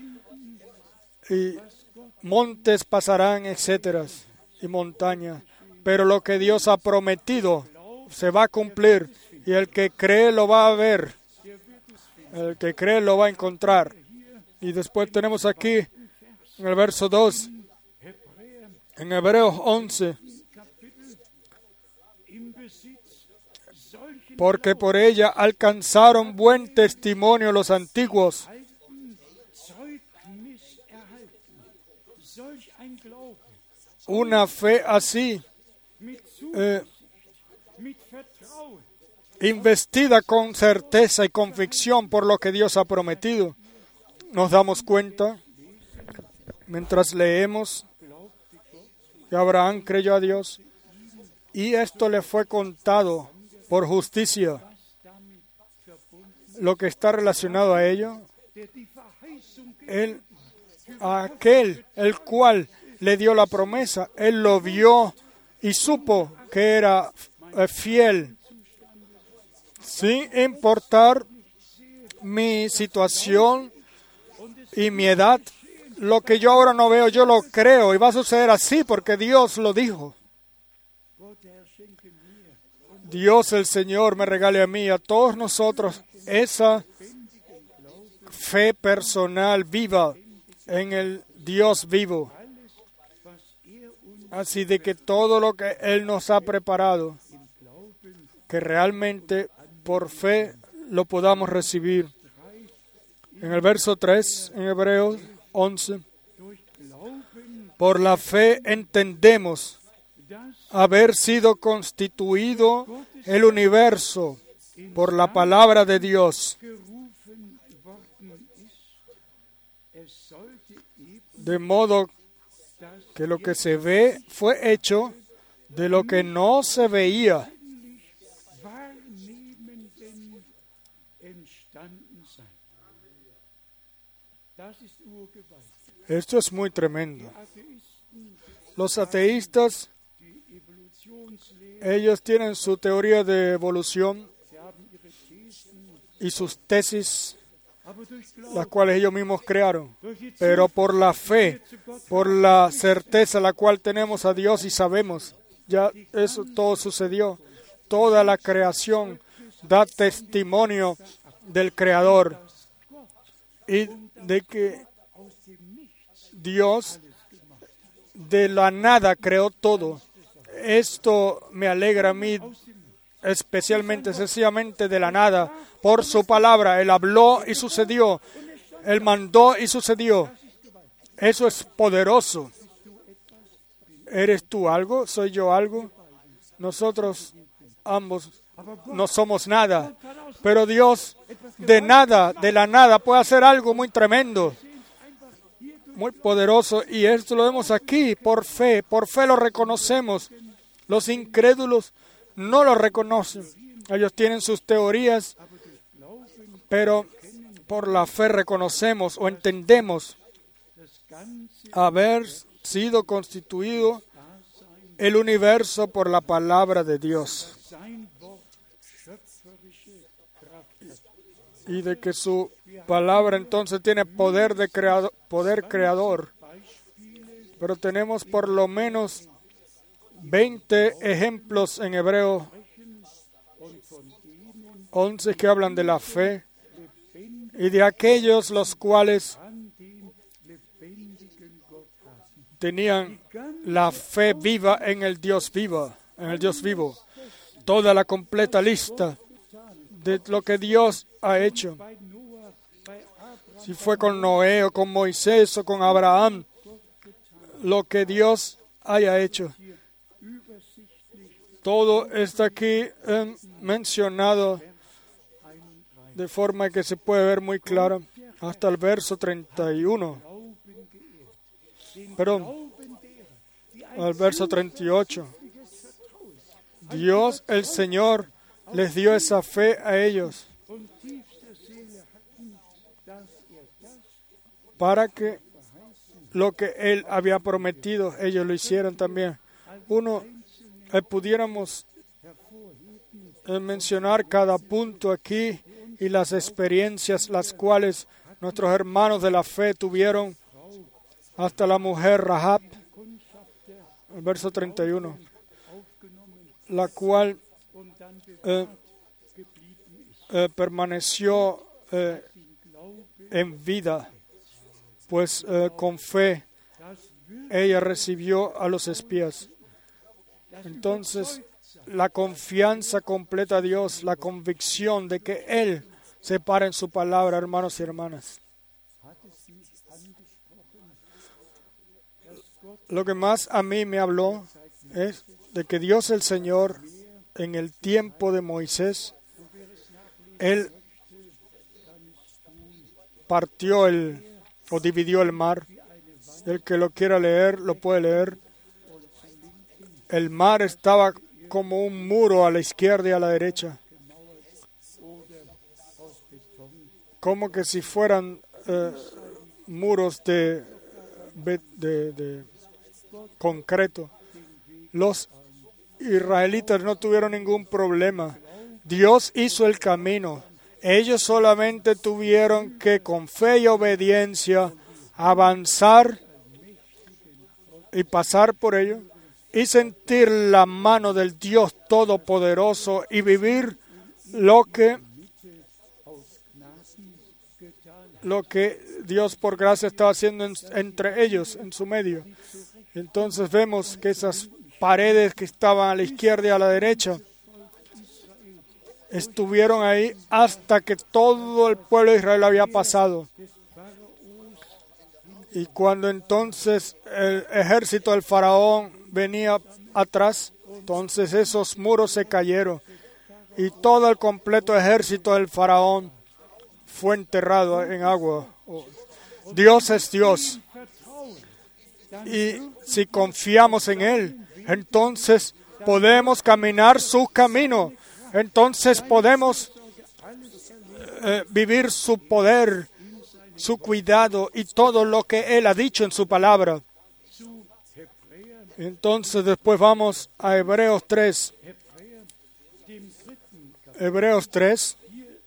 [SPEAKER 1] y montes pasarán, etcétera, y montañas. Pero lo que Dios ha prometido se va a cumplir, y el que cree lo va a ver. El que cree lo va a encontrar. Y después tenemos aquí, en el verso 2, en Hebreos 11, porque por ella alcanzaron buen testimonio los antiguos. Una fe así, investida con certeza y convicción por lo que Dios ha prometido. Nos damos cuenta, mientras leemos, que Abraham creyó a Dios, y esto le fue contado por justicia. Lo que está relacionado a ello, aquel el cual le dio la promesa, él lo vio y supo que era fiel, sin importar mi situación y mi edad. Lo que yo ahora no veo, yo lo creo, y va a suceder así porque Dios lo dijo. Dios el Señor me regale a mí, a todos nosotros, esa fe personal viva en el Dios vivo. Así de que todo lo que Él nos ha preparado, que realmente por fe lo podamos recibir. En el verso 3, en Hebreos 11, por la fe entendemos haber sido constituido el universo por la palabra de Dios, de modo que lo que se ve fue hecho de lo que no se veía. Esto es muy tremendo. Los ateístas, ellos tienen su teoría de evolución y sus tesis, las cuales ellos mismos crearon. Pero por la fe, por la certeza la cual tenemos a Dios y sabemos, ya eso todo sucedió. Toda la creación da testimonio del Creador y de que Dios de la nada creó todo. Esto me alegra a mí especialmente, sencillamente de la nada, por su palabra. Él habló y sucedió. Él mandó y sucedió. Eso es poderoso. ¿Eres tú algo? ¿Soy yo algo? Nosotros ambos no somos nada. Pero Dios de nada, de la nada, puede hacer algo muy tremendo, muy poderoso. Y esto lo vemos aquí, por fe lo reconocemos. Los incrédulos no lo reconocen. Ellos tienen sus teorías, pero por la fe reconocemos o entendemos haber sido constituido el universo por la palabra de Dios y de que su palabra entonces tiene poder creador. Pero tenemos por lo menos 20 ejemplos en Hebreos 11 que hablan de la fe y de aquellos los cuales tenían la fe viva en el Dios vivo, Toda la completa lista de lo que Dios ha hecho. Si fue con Noé o con Moisés o con Abraham, lo que Dios haya hecho. Todo está aquí mencionado de forma que se puede ver muy claro hasta el verso 31. Perdón, al verso 38. Dios, el Señor, les dio esa fe a ellos para que lo que Él había prometido, ellos lo hicieran también. Pudiéramos mencionar cada punto aquí y las experiencias las cuales nuestros hermanos de la fe tuvieron, hasta la mujer Rahab, el verso 31, la cual permaneció en vida, pues con fe ella recibió a los espías. Entonces, la confianza completa a Dios, la convicción de que Él se para en su palabra, hermanos y hermanas. Lo que más a mí me habló es de que Dios el Señor, en el tiempo de Moisés, Él partió o dividió el mar. El que lo quiera leer, lo puede leer. El mar estaba como un muro a la izquierda y a la derecha, como que si fueran muros de concreto. Los israelitas no tuvieron ningún problema. Dios hizo el camino. Ellos solamente tuvieron que, con fe y obediencia, avanzar y pasar por ello y sentir la mano del Dios Todopoderoso y vivir lo que Dios por gracia estaba haciendo entre ellos, en su medio. Entonces vemos que esas paredes que estaban a la izquierda y a la derecha estuvieron ahí hasta que todo el pueblo de Israel había pasado. Y cuando entonces el ejército del faraón venía atrás, entonces esos muros se cayeron y todo el completo ejército del faraón fue enterrado en agua. Dios es Dios. Y si confiamos en Él, entonces podemos caminar su camino. Entonces podemos vivir su poder, su cuidado y todo lo que Él ha dicho en su palabra. Entonces después vamos a Hebreos 3. Hebreos 3.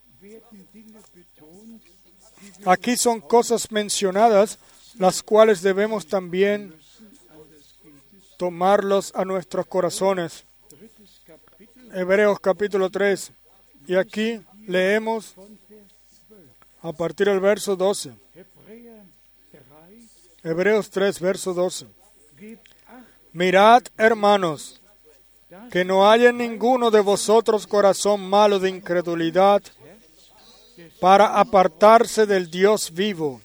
[SPEAKER 1] Aquí son cosas mencionadas, las cuales debemos también tomarlos a nuestros corazones. Hebreos capítulo 3. Y aquí leemos a partir del verso 12. Hebreos 3, verso 12. Mirad, hermanos, que no haya en ninguno de vosotros corazón malo de incredulidad para apartarse del Dios vivo.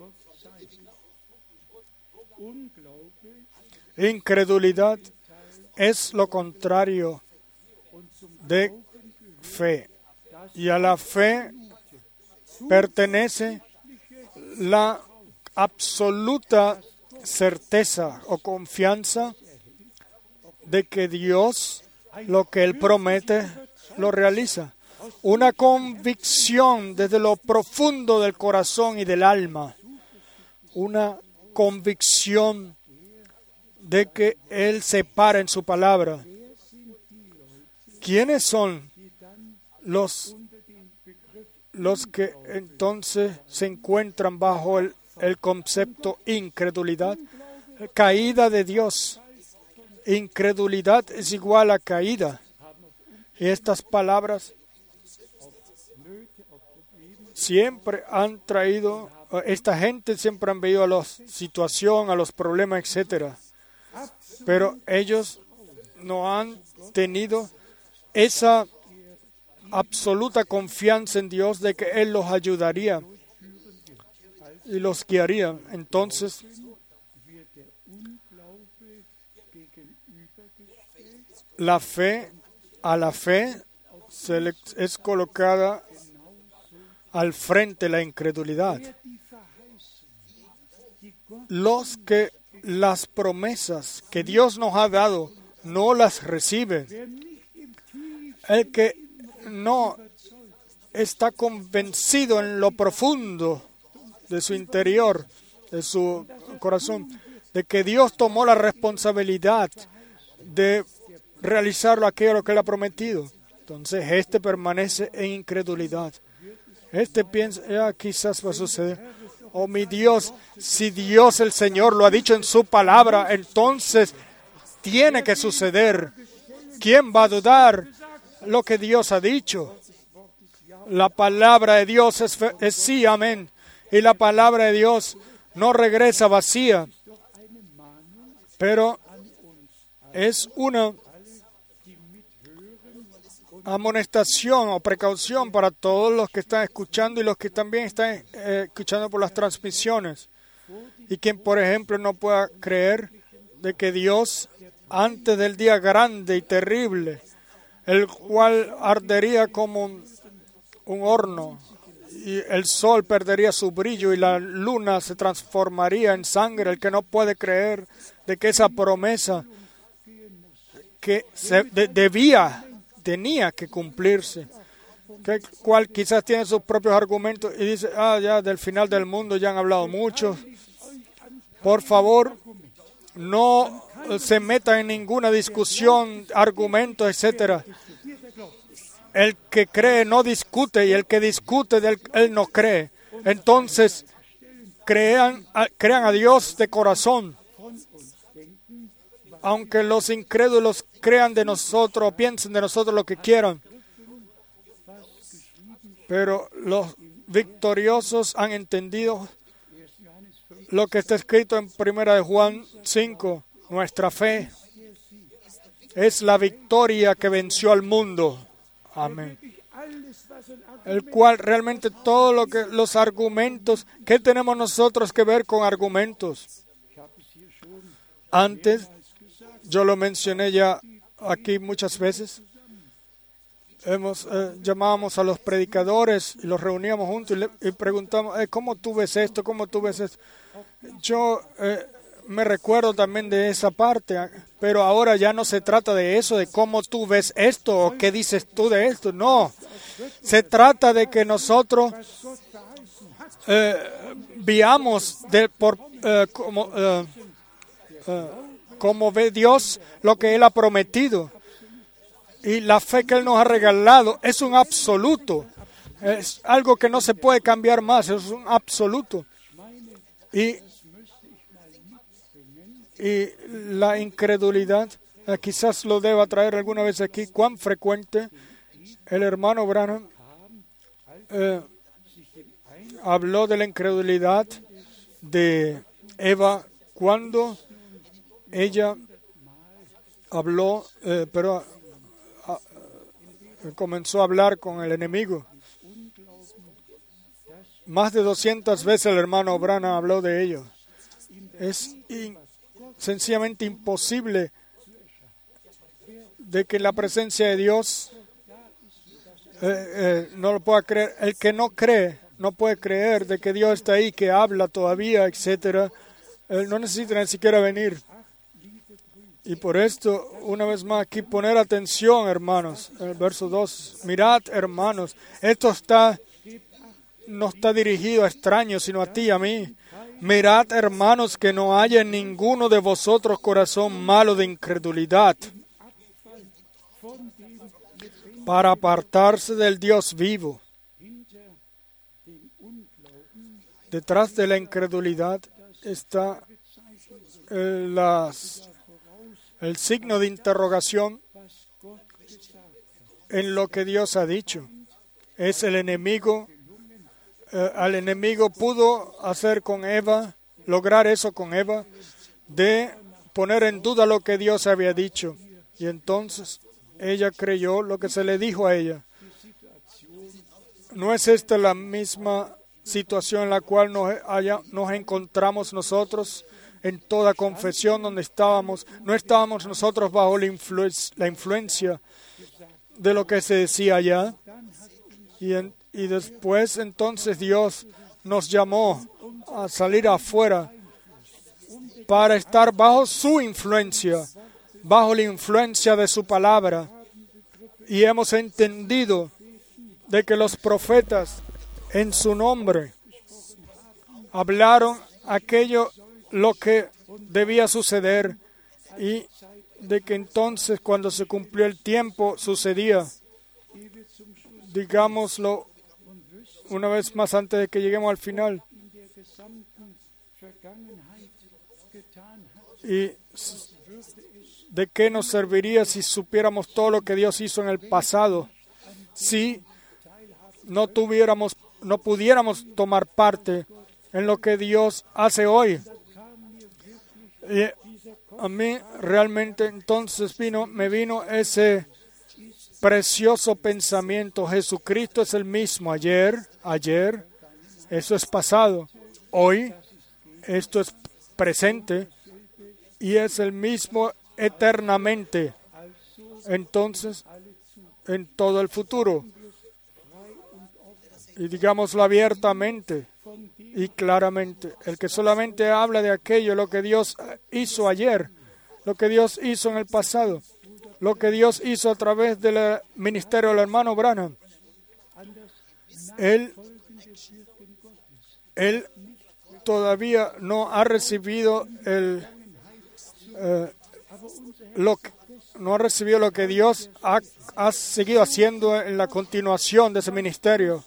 [SPEAKER 1] Incredulidad es lo contrario de fe. Y a la fe pertenece la absoluta certeza o confianza de que Dios, lo que Él promete, lo realiza. Una convicción desde lo profundo del corazón y del alma. Una convicción de que Él se para en su palabra. ¿Quiénes son los que entonces se encuentran bajo el concepto incredulidad? Caída de Dios. Incredulidad es igual a caída. Y estas palabras siempre han traído, esta gente siempre han venido a la situación, a los problemas, etc. Pero ellos no han tenido esa absoluta confianza en Dios de que Él los ayudaría y los guiaría. Entonces, a la fe es colocada al frente la incredulidad. Los que las promesas que Dios nos ha dado no las recibe, el que no está convencido en lo profundo de su interior, de su corazón, de que Dios tomó la responsabilidad de realizar aquello que Él ha prometido. Entonces, permanece en incredulidad. Piensa, quizás va a suceder. Oh, mi Dios, si Dios el Señor lo ha dicho en su palabra, entonces tiene que suceder. ¿Quién va a dudar lo que Dios ha dicho? La palabra de Dios es sí, amén. Y la palabra de Dios no regresa vacía, pero es una amonestación o precaución para todos los que están escuchando y los que también están escuchando por las transmisiones. Y quien, por ejemplo, no pueda creer de que Dios, antes del día grande y terrible, el cual ardería como un horno, y el sol perdería su brillo y la luna se transformaría en sangre, el que no puede creer de que esa promesa que tenía que cumplirse, que cual quizás tiene sus propios argumentos y dice, ya del final del mundo ya han hablado mucho. Por favor, no se metan en ninguna discusión, argumentos, etcétera. El que cree no discute y el que discute él no cree. Entonces, crean a Dios de corazón. Aunque los incrédulos crean de nosotros o piensen de nosotros lo que quieran. Pero los victoriosos han entendido lo que está escrito en 1 Juan 5. Nuestra fe es la victoria que venció al mundo. Amén. El cual realmente los argumentos, ¿qué tenemos nosotros que ver con argumentos? Antes, yo lo mencioné ya aquí muchas veces, llamábamos a los predicadores y los reuníamos juntos y preguntamos, ¿cómo tú ves esto? ¿Cómo tú ves esto? Yo me recuerdo también de esa parte, pero ahora ya no se trata de eso, de cómo tú ves esto o qué dices tú de esto. No, se trata de que nosotros veamos cómo ve Dios lo que Él ha prometido. Y la fe que Él nos ha regalado es un absoluto. Es algo que no se puede cambiar más, es un absoluto. Y la incredulidad, quizás lo deba traer alguna vez aquí, cuán frecuente el hermano Branham habló de la incredulidad de Eva cuando ella habló, comenzó a hablar con el enemigo. Más de 200 veces el hermano Branham habló de ello. Es sencillamente imposible de que en la presencia de Dios no lo pueda creer. El que no cree, no puede creer de que Dios está ahí, que habla todavía, etcétera. No necesita ni siquiera venir. Y por esto, una vez más aquí, poner atención, hermanos, en el verso 2. Mirad, hermanos, esto no está dirigido a extraños, sino a ti y a mí. Mirad, hermanos, que no haya en ninguno de vosotros corazón malo de incredulidad, para apartarse del Dios vivo. Detrás de la incredulidad está el signo de interrogación en lo que Dios ha dicho. Es el enemigo. Al enemigo pudo hacer con Eva, lograr eso con Eva, de poner en duda lo que Dios había dicho. Y entonces ella creyó lo que se le dijo a ella. ¿No es esta la misma situación en la cual nos encontramos nosotros en toda confesión donde estábamos? No estábamos nosotros bajo la influencia de lo que se decía allá. Y después entonces Dios nos llamó a salir afuera para estar bajo su influencia, bajo la influencia de su palabra. Y hemos entendido de que los profetas en su nombre hablaron aquello lo que debía suceder, y de que entonces cuando se cumplió el tiempo sucedía. Digámoslo una vez más antes de que lleguemos al final. ¿Y de qué nos serviría si supiéramos todo lo que Dios hizo en el pasado, si no pudiéramos tomar parte en lo que Dios hace hoy? Y a mí realmente entonces me vino ese precioso pensamiento. Jesucristo es el mismo ayer, eso es pasado, hoy, esto es presente, y es el mismo eternamente, entonces, en todo el futuro. Y digámoslo abiertamente y claramente, el que solamente habla de aquello, lo que Dios hizo ayer, lo que Dios hizo en el pasado, lo que Dios hizo a través del ministerio del hermano Branham. Él todavía no ha recibido lo que Dios ha seguido haciendo en la continuación de ese ministerio.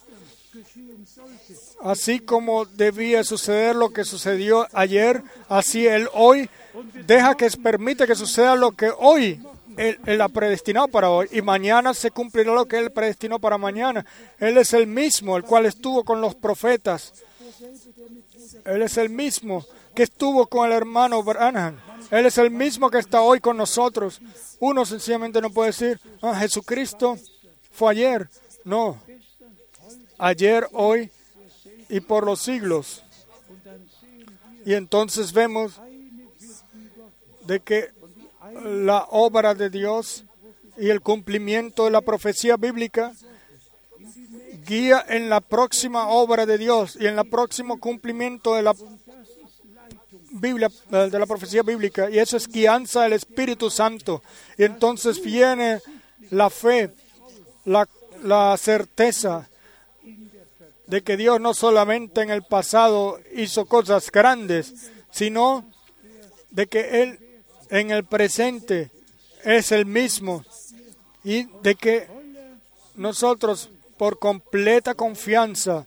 [SPEAKER 1] Así como debía suceder lo que sucedió ayer, así Él hoy permite que suceda lo que hoy Él ha predestinado para hoy, y mañana se cumplirá lo que Él predestinó para mañana. Él es el mismo, el cual estuvo con los profetas. Él es el mismo que estuvo con el hermano Branham. Él es el mismo que está hoy con nosotros. Uno sencillamente no puede decir, Jesucristo fue ayer. No, ayer, hoy y por los siglos. Y entonces vemos de que la obra de Dios y el cumplimiento de la profecía bíblica guía en la próxima obra de Dios y en el próximo cumplimiento de la Biblia, de la profecía bíblica, y eso es guianza del Espíritu Santo. Y entonces viene la fe, la certeza de que Dios no solamente en el pasado hizo cosas grandes, sino de que Él en el presente es el mismo, y de que nosotros por completa confianza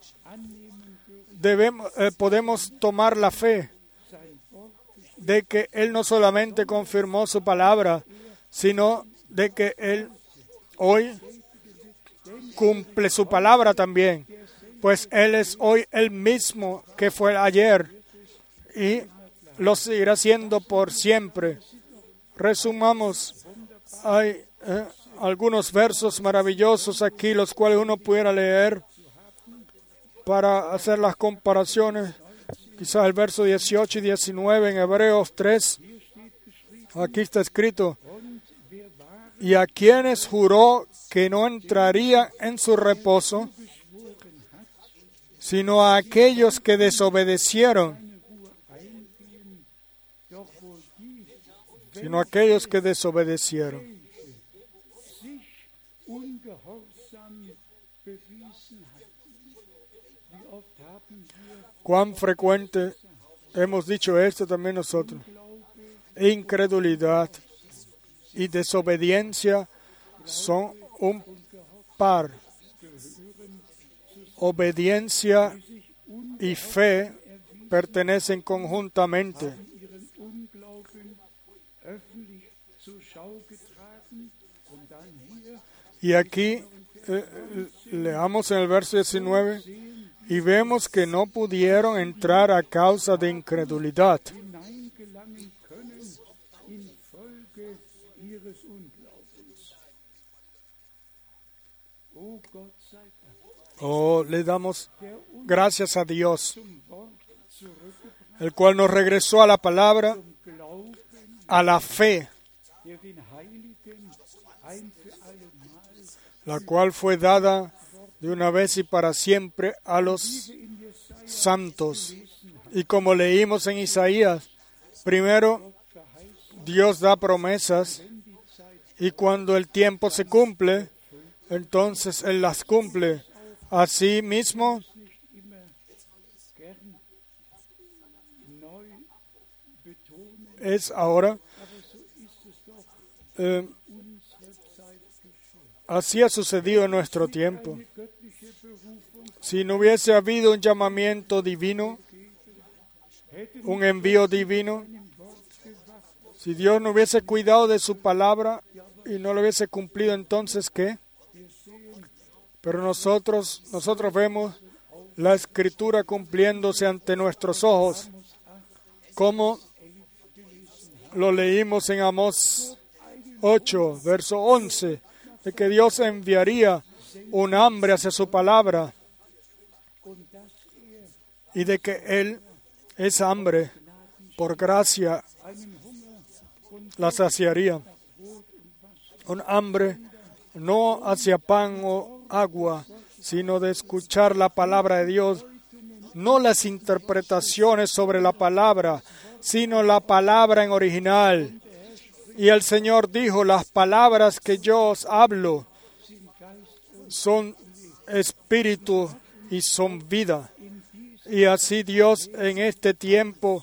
[SPEAKER 1] podemos tomar la fe de que Él no solamente confirmó su palabra, sino de que Él hoy cumple su palabra también, pues Él es hoy el mismo que fue ayer y lo seguirá siendo por siempre. Resumamos, hay algunos versos maravillosos aquí, los cuales uno pudiera leer para hacer las comparaciones. Quizás el verso 18 y 19 en Hebreos 3. Aquí está escrito: y a quienes juró que no entraría en su reposo, sino a aquellos que desobedecieron, Cuán frecuente hemos dicho esto también nosotros. Incredulidad y desobediencia son un par. Obediencia y fe pertenecen conjuntamente. Y aquí leamos en el verso 19 y vemos que no pudieron entrar a causa de incredulidad. Oh, le damos gracias a Dios, el cual nos regresó a la palabra, a la fe, la cual fue dada de una vez y para siempre a los santos. Y como leímos en Isaías, primero Dios da promesas y cuando el tiempo se cumple, entonces Él las cumple. Así mismo, es ahora. Así ha sucedido en nuestro tiempo. Si no hubiese habido un llamamiento divino, un envío divino, si Dios no hubiese cuidado de su palabra y no lo hubiese cumplido, entonces ¿qué? Pero nosotros vemos la Escritura cumpliéndose ante nuestros ojos, como lo leímos en Amós 8, verso 11, de que Dios enviaría un hambre hacia su palabra y de que Él, esa hambre, por gracia, la saciaría. Un hambre no hacia pan o agua, sino de escuchar la palabra de Dios, no las interpretaciones sobre la palabra, sino la palabra en original. Y el Señor dijo, las palabras que yo os hablo son espíritu y son vida. Y así Dios en este tiempo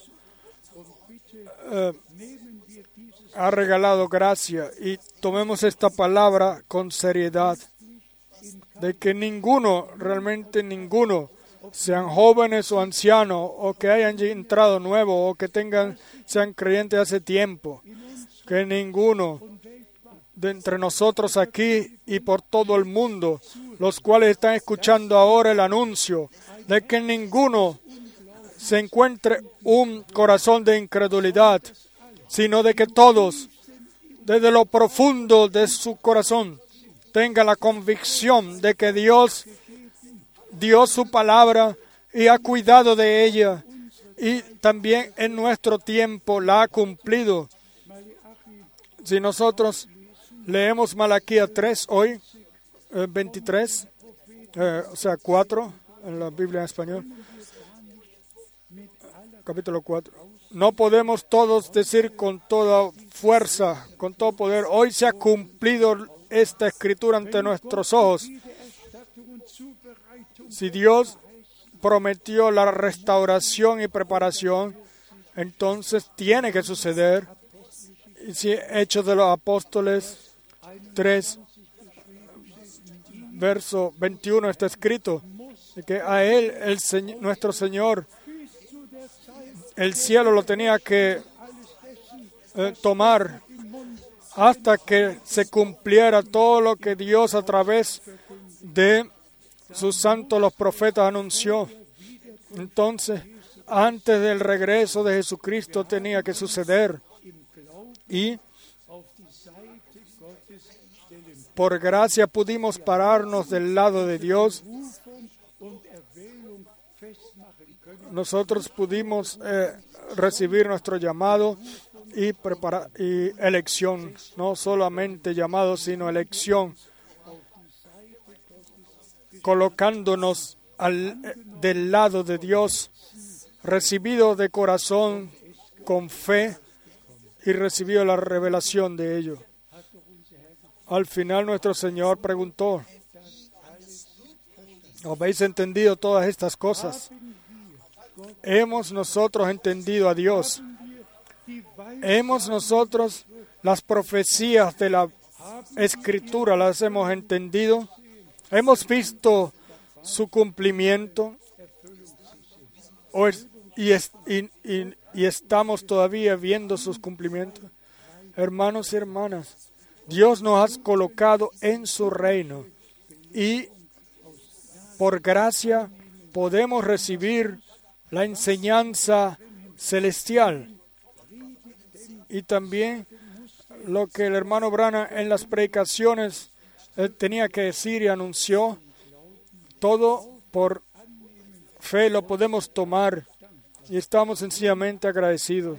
[SPEAKER 1] ha regalado gracia. Y tomemos esta palabra con seriedad, de que ninguno, realmente ninguno, sean jóvenes o ancianos, o que hayan entrado nuevo, o que sean creyentes hace tiempo, que ninguno de entre nosotros aquí y por todo el mundo, los cuales están escuchando ahora el anuncio, de que ninguno se encuentre un corazón de incredulidad, sino de que todos, desde lo profundo de su corazón, tengan la convicción de que Dios dio su palabra y ha cuidado de ella, y también en nuestro tiempo la ha cumplido. Si nosotros leemos Malaquías 3 hoy, 23, 4 en la Biblia en español, capítulo 4. No podemos todos decir con toda fuerza, con todo poder, hoy se ha cumplido esta escritura ante nuestros ojos. Si Dios prometió la restauración y preparación, entonces tiene que suceder. Y si Hechos de los Apóstoles 3, verso 21 está escrito, que a Él, nuestro Señor, el cielo lo tenía que tomar hasta que se cumpliera todo lo que Dios a través de sus santos, los profetas, anunció. Entonces, antes del regreso de Jesucristo tenía que suceder. Y por gracia pudimos pararnos del lado de Dios. Nosotros pudimos recibir nuestro llamado y elección, no solamente llamado, sino elección, colocándonos del lado de Dios, recibido de corazón con fe y recibido la revelación de ello. Al final nuestro Señor preguntó: ¿habéis entendido todas estas cosas? ¿Hemos nosotros entendido a Dios? ¿Hemos nosotros las profecías de la Escritura, las hemos entendido? ¿Hemos visto su cumplimiento? ¿Y estamos todavía viendo sus cumplimientos? Hermanos y hermanas, Dios nos ha colocado en su reino y por gracia podemos recibir la enseñanza celestial. Y también lo que el hermano Branham en las predicaciones tenía que decir y anunció, todo por fe lo podemos tomar y estamos sencillamente agradecidos.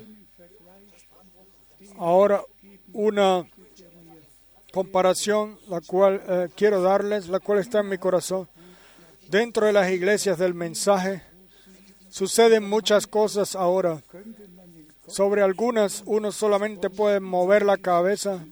[SPEAKER 1] Ahora, una comparación, la cual quiero darles, la cual está en mi corazón. Dentro de las iglesias del mensaje suceden muchas cosas ahora. Sobre algunas uno solamente puede mover la cabeza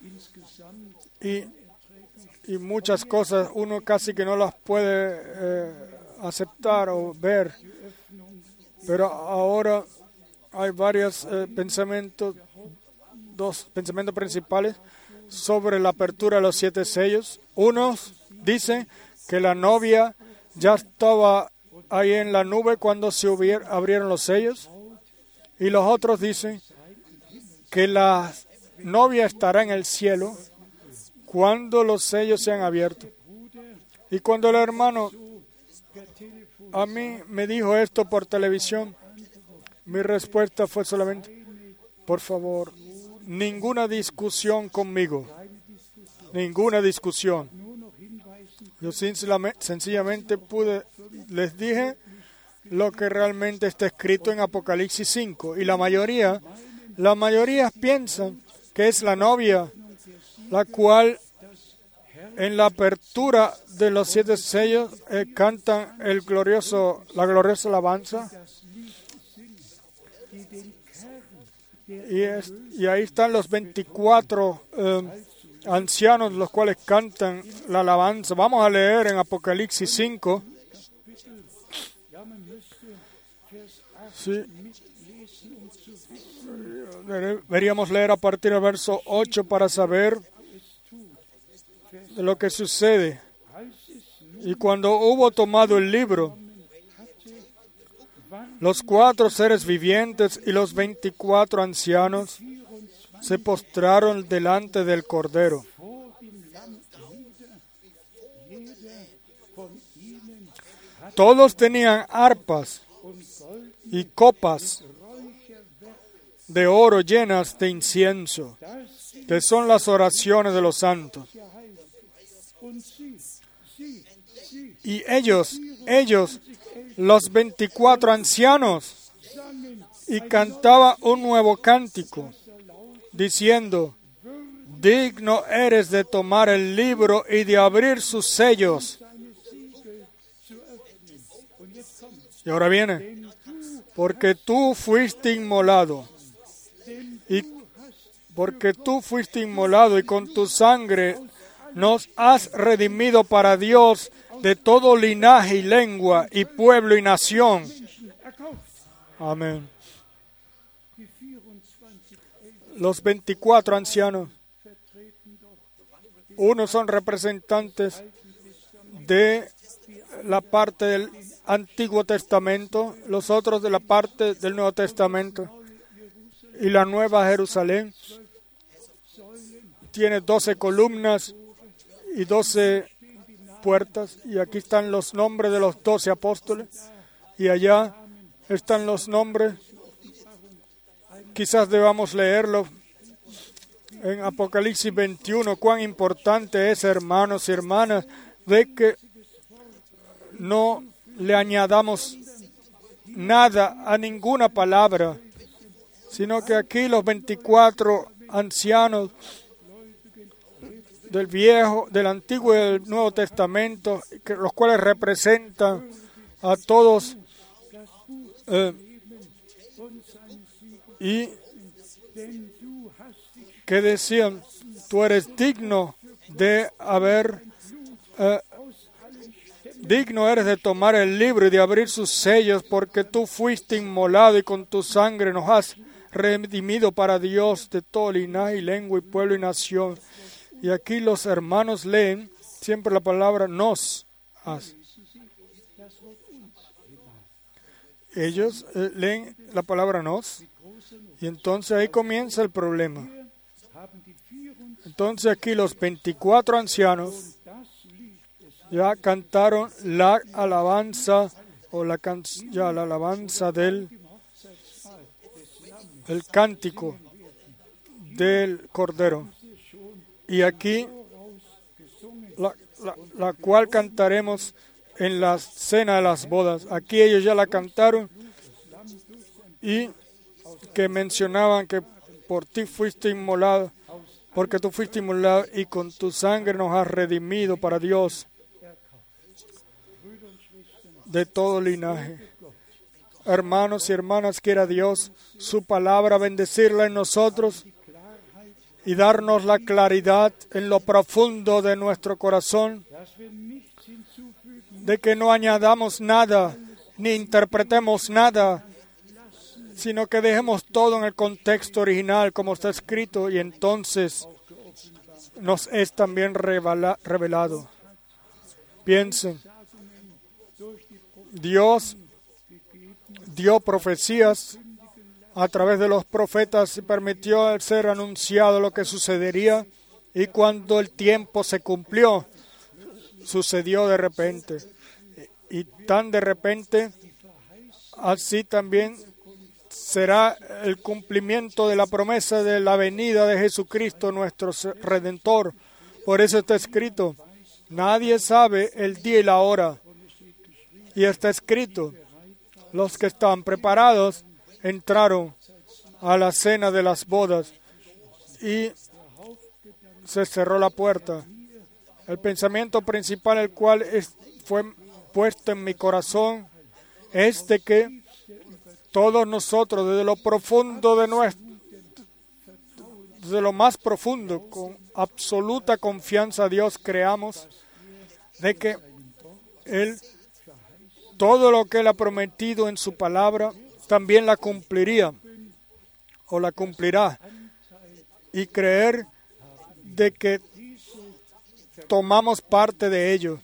[SPEAKER 1] y muchas cosas uno casi que no las puede aceptar o ver. Pero ahora hay varios pensamientos, dos pensamientos principales sobre la apertura de los 7 sellos. Unos dicen que la novia ya estaba ahí en la nube cuando se abrieron los sellos. Y los otros dicen que la novia estará en el cielo cuando los sellos sean abiertos. Y cuando el hermano a mí me dijo esto por televisión, mi respuesta fue solamente: por favor, ninguna discusión conmigo. Ninguna discusión. Yo sencillamente les dije lo que realmente está escrito en Apocalipsis 5. Y la mayoría piensan que es la novia, la cual en la apertura de los 7 sellos cantan la gloriosa alabanza. Y ahí están los 24 ancianos, los cuales cantan la alabanza. Vamos a leer en Apocalipsis 5. Sí. Deberíamos leer a partir del verso 8 para saber de lo que sucede. Y cuando hubo tomado el libro, los 4 seres vivientes y los 24 ancianos se postraron delante del Cordero. Todos tenían arpas y copas de oro llenas de incienso, que son las oraciones de los santos. Y ellos, los 24 ancianos, y cantaba un nuevo cántico, diciendo: digno eres de tomar el libro y de abrir sus sellos. Y ahora viene: porque tú fuiste inmolado, y con tu sangre nos has redimido para Dios de todo linaje y lengua y pueblo y nación. Amén. Los 24 ancianos, unos son representantes de la parte del Antiguo Testamento, los otros de la parte del Nuevo Testamento. Y la Nueva Jerusalén tiene 12 columnas y 12 puertas. Y aquí están los nombres de los 12 apóstoles. Y allá están los nombres. Quizás debamos leerlo en Apocalipsis 21. Cuán importante es, hermanos y hermanas, de que no le añadamos nada a ninguna palabra, sino que aquí los 24 ancianos del Antiguo y del Nuevo Testamento, los cuales representan a todos y que decían, tú eres digno eres de tomar el libro y de abrir sus sellos, porque tú fuiste inmolado y con tu sangre nos has redimido para Dios de todo linaje y lengua y pueblo y nación. Y aquí los hermanos leen siempre la palabra nos. Ellos leen la palabra nos y entonces ahí comienza el problema. Entonces aquí los 24 ancianos ya cantaron la alabanza o la alabanza del el cántico del Cordero. Y aquí la cual cantaremos en la cena de las bodas. Aquí ellos ya la cantaron y que mencionaban que por ti fuiste inmolado, porque tú fuiste inmolado y con tu sangre nos has redimido para Dios de todo linaje. Hermanos y hermanas, quiera Dios su palabra bendecirla en nosotros y darnos la claridad en lo profundo de nuestro corazón, de que no añadamos nada, ni interpretemos nada, sino que dejemos todo en el contexto original, como está escrito, y entonces nos es también revelado. Piensen, Dios dio profecías a través de los profetas y permitió ser anunciado lo que sucedería, y cuando el tiempo se cumplió, sucedió de repente. Y tan de repente, así también será el cumplimiento de la promesa de la venida de Jesucristo, nuestro Redentor. Por eso está escrito, nadie sabe el día y la hora. Y está escrito, los que estaban preparados entraron a la cena de las bodas y se cerró la puerta. El pensamiento principal, el cual fue puesto en mi corazón, es de que todos nosotros, desde lo profundo desde lo más profundo, con absoluta confianza a Dios, creamos de que Él, todo lo que Él ha prometido en su palabra, también la cumpliría o la cumplirá, y creer de que tomamos parte de ello.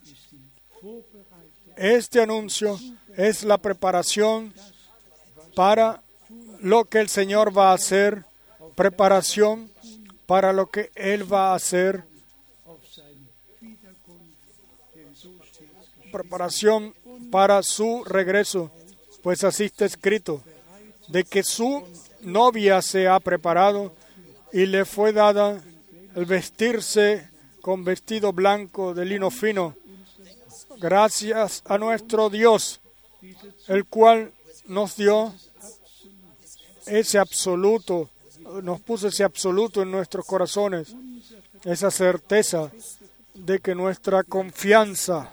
[SPEAKER 1] Este anuncio es la preparación para lo que el Señor va a hacer, preparación para lo que Él va a hacer, preparación para su regreso, pues así está escrito, de que su novia se ha preparado y le fue dada el vestirse con vestido blanco de lino fino, gracias a nuestro Dios, el cual nos dio ese absoluto, nos puso ese absoluto en nuestros corazones, esa certeza de que nuestra confianza,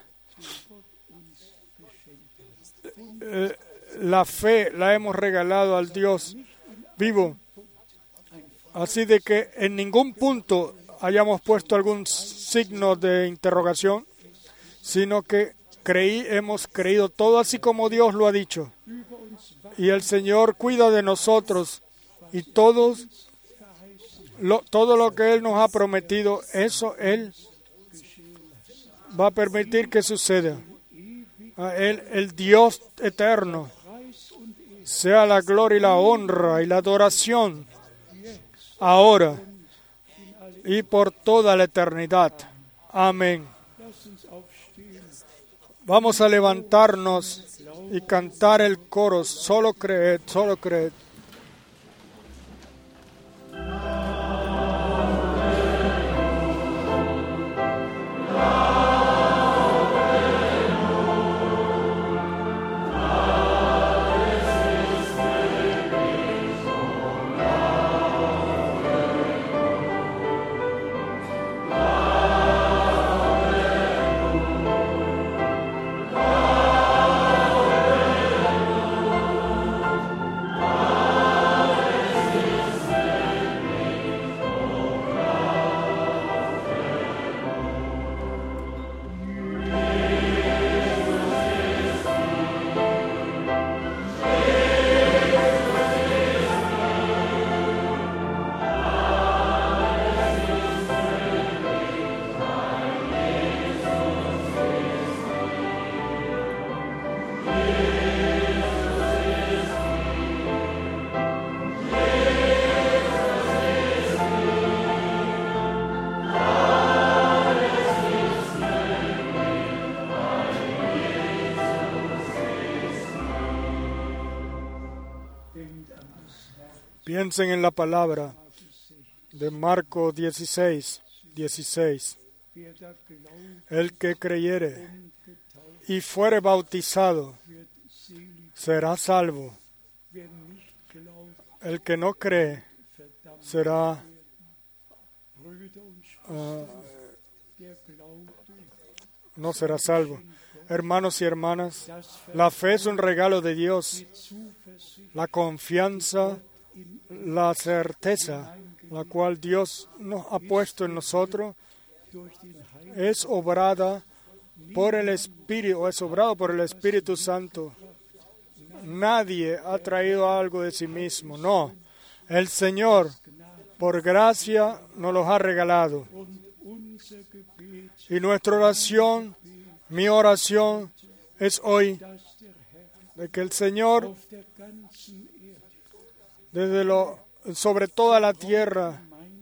[SPEAKER 1] la fe la hemos regalado al Dios vivo, así de que en ningún punto hayamos puesto algún signo de interrogación, sino que hemos creído todo así como Dios lo ha dicho. Y el Señor cuida de nosotros y todo lo que Él nos ha prometido, eso Él va a permitir que suceda. Él, el Dios eterno, sea la gloria y la honra y la adoración ahora y por toda la eternidad. Amén. Vamos a levantarnos y cantar el coro, solo creed, solo creed. Piensen en la palabra de Marcos 16:16. El que creyere y fuere bautizado será salvo. El que no cree será no será salvo. Hermanos y hermanas, la fe es un regalo de Dios. La confianza, la certeza, la cual Dios nos ha puesto en nosotros, es obrada por el Espíritu, es obrado por el Espíritu Santo. Nadie ha traído algo de sí mismo, no. El Señor, por gracia, nos los ha regalado. Y nuestra oración, mi oración, es hoy de que el Señor, sobre toda la tierra,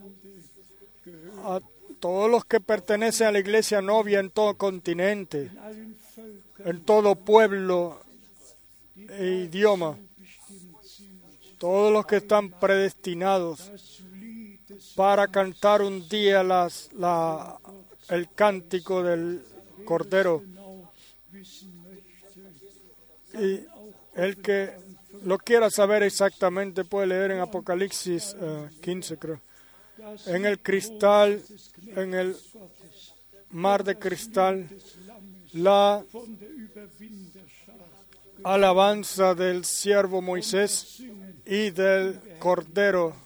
[SPEAKER 1] a todos los que pertenecen a la iglesia novia en todo continente, en todo pueblo e idioma, todos los que están predestinados para cantar un día el cántico del Cordero. Y el que lo quiera saber exactamente puede leer en Apocalipsis 15, creo. En el cristal, en el mar de cristal, la alabanza del siervo Moisés y del Cordero.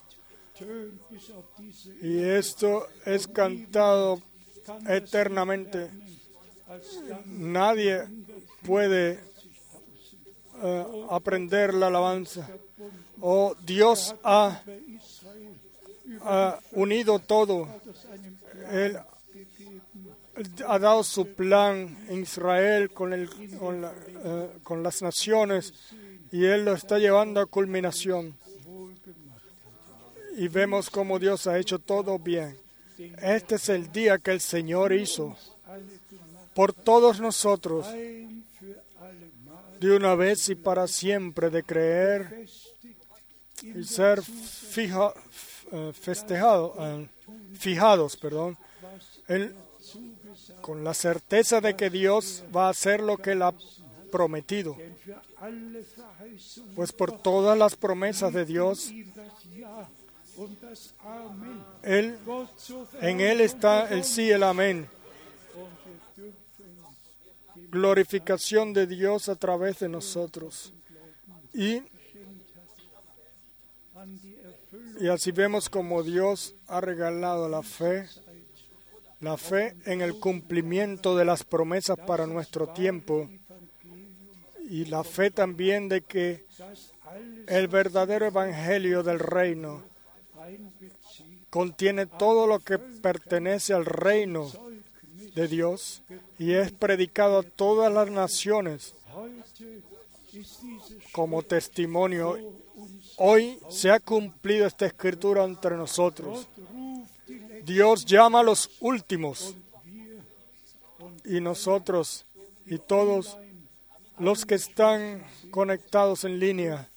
[SPEAKER 1] Y esto es cantado eternamente. Nadie puede aprender la alabanza. Oh, Dios ha unido todo. Él ha dado su plan en Israel con las naciones y Él lo está llevando a culminación. Y vemos cómo Dios ha hecho todo bien. Este es el día que el Señor hizo por todos nosotros, de una vez y para siempre, de creer y ser fijados, con la certeza de que Dios va a hacer lo que Él ha prometido. Pues por todas las promesas de Dios, en Él está el sí y el amén. Glorificación de Dios a través de nosotros. Y así vemos como Dios ha regalado la fe en el cumplimiento de las promesas para nuestro tiempo, y la fe también de que el verdadero evangelio del reino contiene todo lo que pertenece al reino de Dios y es predicado a todas las naciones como testimonio. Hoy se ha cumplido esta escritura entre nosotros. Dios llama a los últimos, y nosotros y todos los que están conectados en línea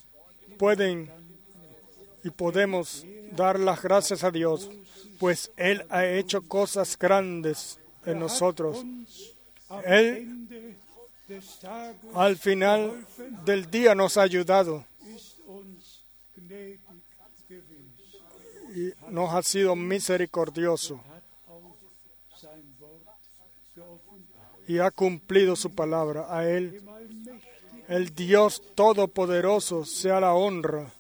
[SPEAKER 1] podemos dar las gracias a Dios, pues Él ha hecho cosas grandes en nosotros. Él al final del día nos ha ayudado y nos ha sido misericordioso y ha cumplido su palabra. A Él, el Dios Todopoderoso, sea la honra.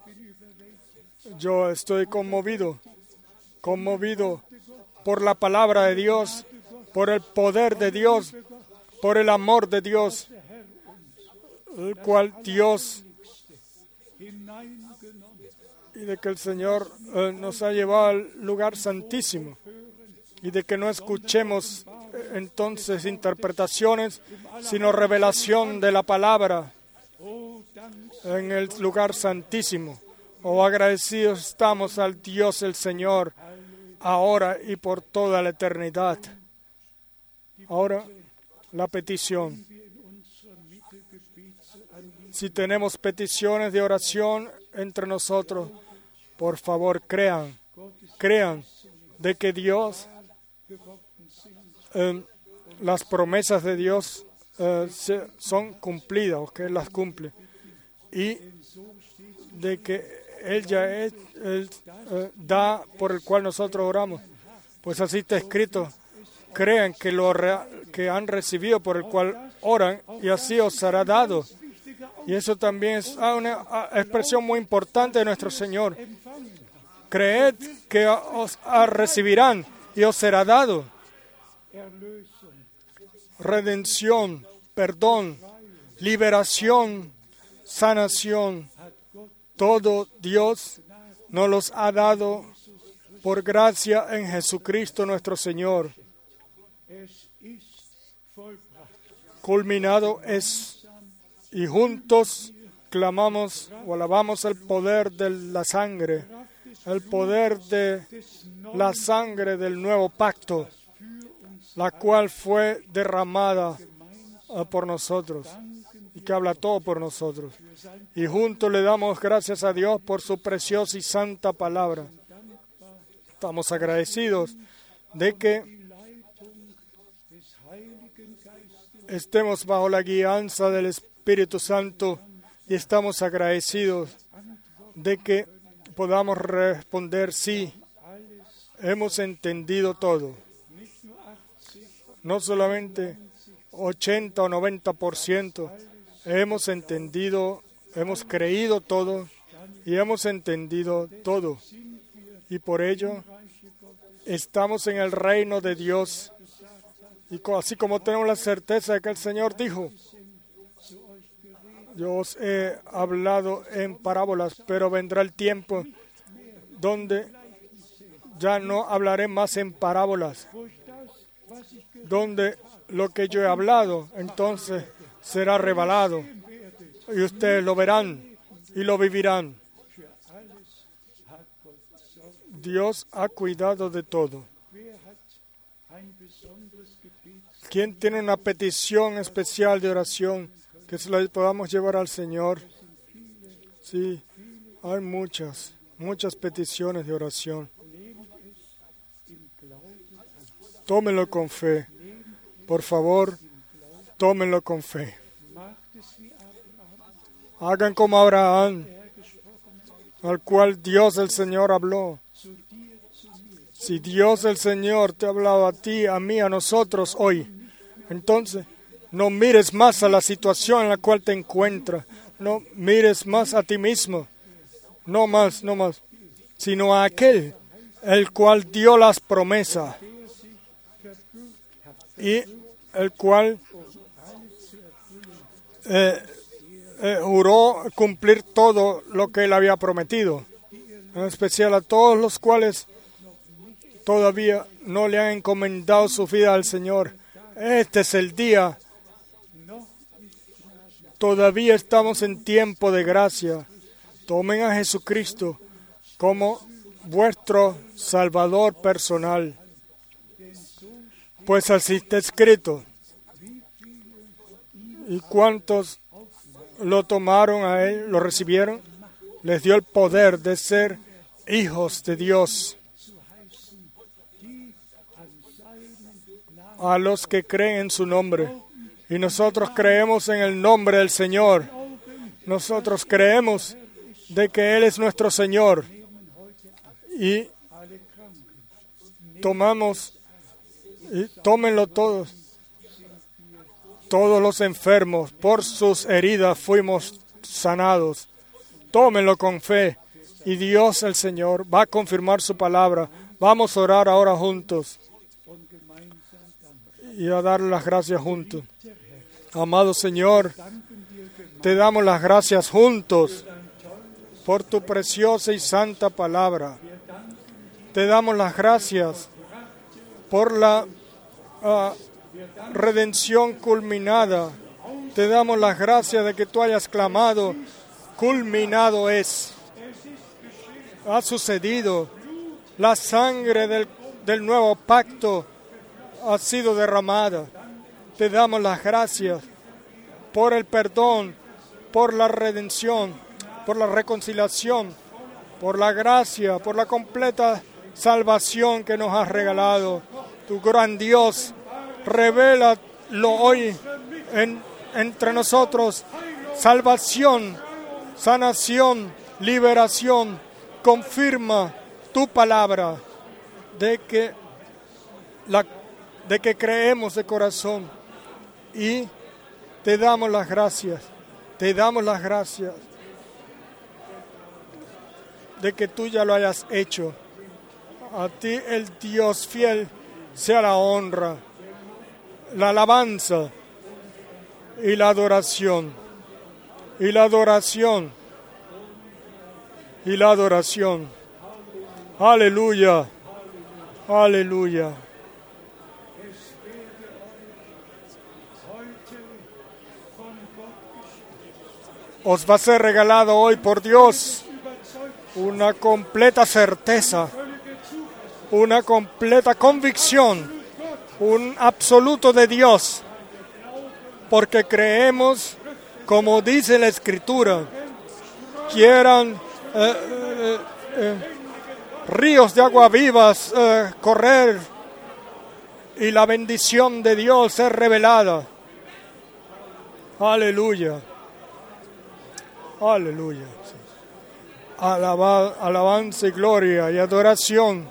[SPEAKER 1] Yo estoy conmovido por la palabra de Dios, por el poder de Dios, por el amor de Dios, el cual Dios, y de que el Señor nos ha llevado al lugar santísimo, y de que no escuchemos entonces interpretaciones, sino revelación de la palabra en el lugar santísimo. Oh, agradecidos estamos al Dios el Señor, ahora y por toda la eternidad. Ahora, la petición. Si tenemos peticiones de oración entre nosotros, por favor, crean de que Dios, las promesas de Dios son cumplidas, o que Él las cumple, y de que Él ya da por el cual nosotros oramos. Pues así está escrito: crean que han recibido por el cual oran, y así os será dado. Y eso también es una expresión muy importante de nuestro Señor. Creed que os recibirán y os será dado. Redención, perdón, liberación, sanación. Todo Dios nos los ha dado por gracia en Jesucristo nuestro Señor. Culminado es, y juntos clamamos o alabamos el poder de la sangre, el poder de la sangre del nuevo pacto, la cual fue derramada por nosotros y que habla todo por nosotros. Y juntos le damos gracias a Dios por su preciosa y santa palabra. Estamos agradecidos de que estemos bajo la guianza del Espíritu Santo, y estamos agradecidos de que podamos responder: sí, hemos entendido todo. No solamente 80 o 90%, hemos entendido, hemos creído todo y hemos entendido todo. Y por ello estamos en el reino de Dios. Y así como tenemos la certeza de que el Señor dijo: yo os he hablado en parábolas, pero vendrá el tiempo donde ya no hablaré más en parábolas, donde lo que yo he hablado entonces será revelado y ustedes lo verán y lo vivirán. Dios ha cuidado de todo. ¿Quién tiene una petición especial de oración que se la podamos llevar al Señor? Sí, hay muchas peticiones de oración. Tómenlo con fe. Por favor, tómenlo con fe. Hagan como Abraham, al cual Dios el Señor habló. Si Dios el Señor te ha hablado a ti, a mí, a nosotros hoy, entonces no mires más a la situación en la cual te encuentras. No mires más a ti mismo. No más, sino a aquel el cual dio las promesas y el cual juró cumplir todo lo que él había prometido, en especial a todos los cuales todavía no le han encomendado su vida al Señor. Este es el día. Todavía estamos en tiempo de gracia. Tomen a Jesucristo como vuestro Salvador personal. Pues así está escrito. ¿Y cuántos lo tomaron a Él, lo recibieron? Les dio el poder de ser hijos de Dios. A los que creen en su nombre. Y nosotros creemos en el nombre del Señor. Nosotros creemos de que Él es nuestro Señor. Y tómenlo todos. Todos los enfermos, por sus heridas fuimos sanados. Tómenlo con fe. Y Dios el Señor va a confirmar su palabra. Vamos a orar ahora juntos. Y a darle las gracias juntos. Amado Señor, te damos las gracias juntos por tu preciosa y santa palabra. Te damos las gracias por la redención culminada. Te damos las gracias de que tú hayas clamado: culminado es. Ha sucedido. La sangre del nuevo pacto ha sido derramada. Te damos las gracias por el perdón, por la redención. por la reconciliación, por la gracia, por la completa salvación que nos has regalado. Tu gran Dios, revélalo hoy entre nosotros. Salvación, sanación, liberación. Confirma tu palabra de que creemos de corazón y te damos las gracias. Te damos las gracias de que tú ya lo hayas hecho. A ti, el Dios fiel, sea la honra, la alabanza y la adoración. Y la adoración. Y la adoración. Aleluya. Aleluya. Os va a ser regalado hoy por Dios una completa certeza, una completa convicción, un absoluto de Dios, porque creemos, como dice la Escritura, quieran ríos de agua vivas correr y la bendición de Dios ser revelada. Aleluya. Aleluya. Alabanza y gloria y adoración.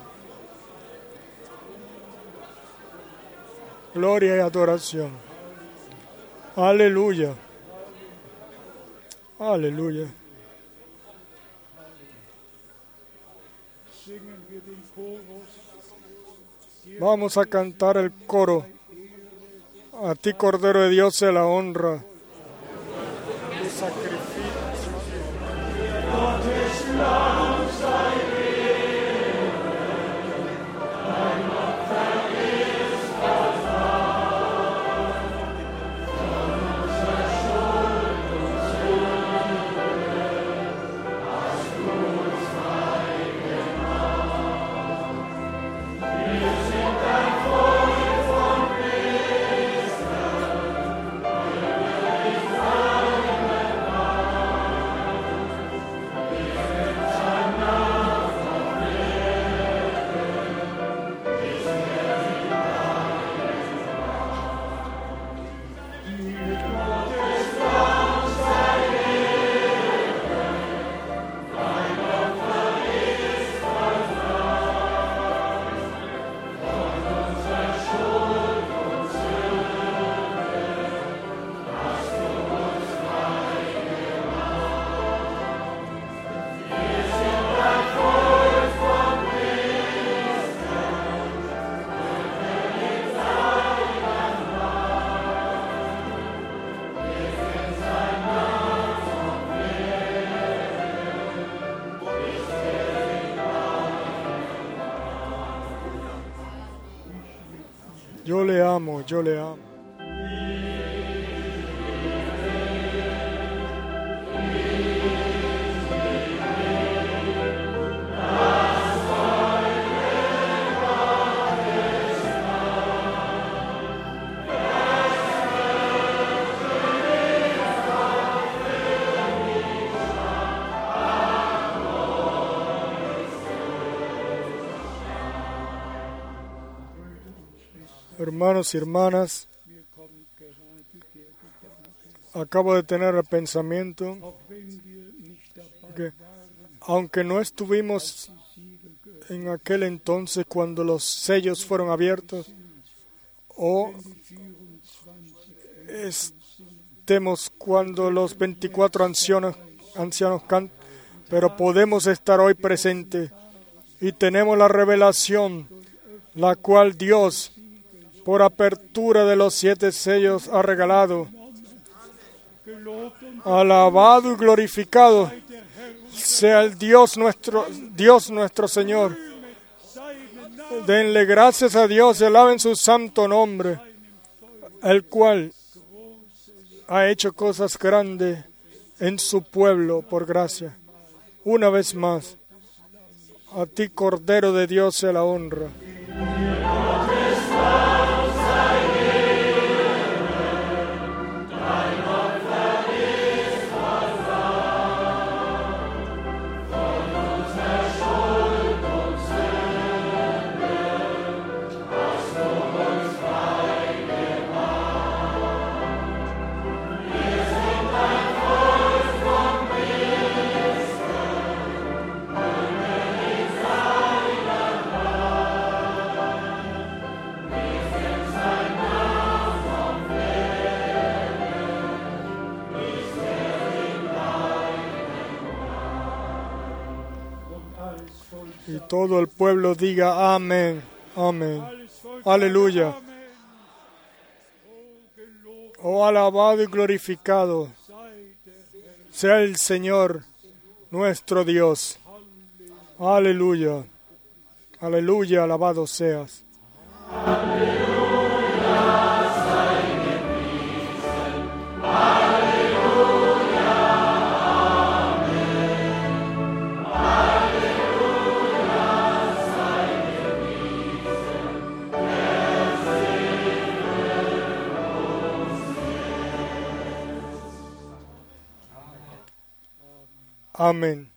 [SPEAKER 1] Gloria y adoración. Aleluya. Aleluya. Vamos a cantar el coro. A ti, Cordero de Dios, sea la honra. Tu sacrificio. Yo le amo, yo le amo. Hermanos y hermanas, acabo de tener el pensamiento que, aunque no estuvimos en aquel entonces cuando los sellos fueron abiertos, o estemos cuando los 24 ancianos cantan, pero podemos estar hoy presentes y tenemos la revelación, la cual Dios, por apertura de los 7 sellos, ha regalado. Alabado y glorificado sea el Dios nuestro Señor. Denle gracias a Dios y alaben su santo nombre, el cual ha hecho cosas grandes en su pueblo por gracia. Una vez más, a ti, Cordero de Dios, sea la honra. Y todo el pueblo diga amén, amén. Aleluya. Oh, alabado y glorificado sea el Señor, nuestro Dios. Aleluya. Aleluya, alabado seas. Amén.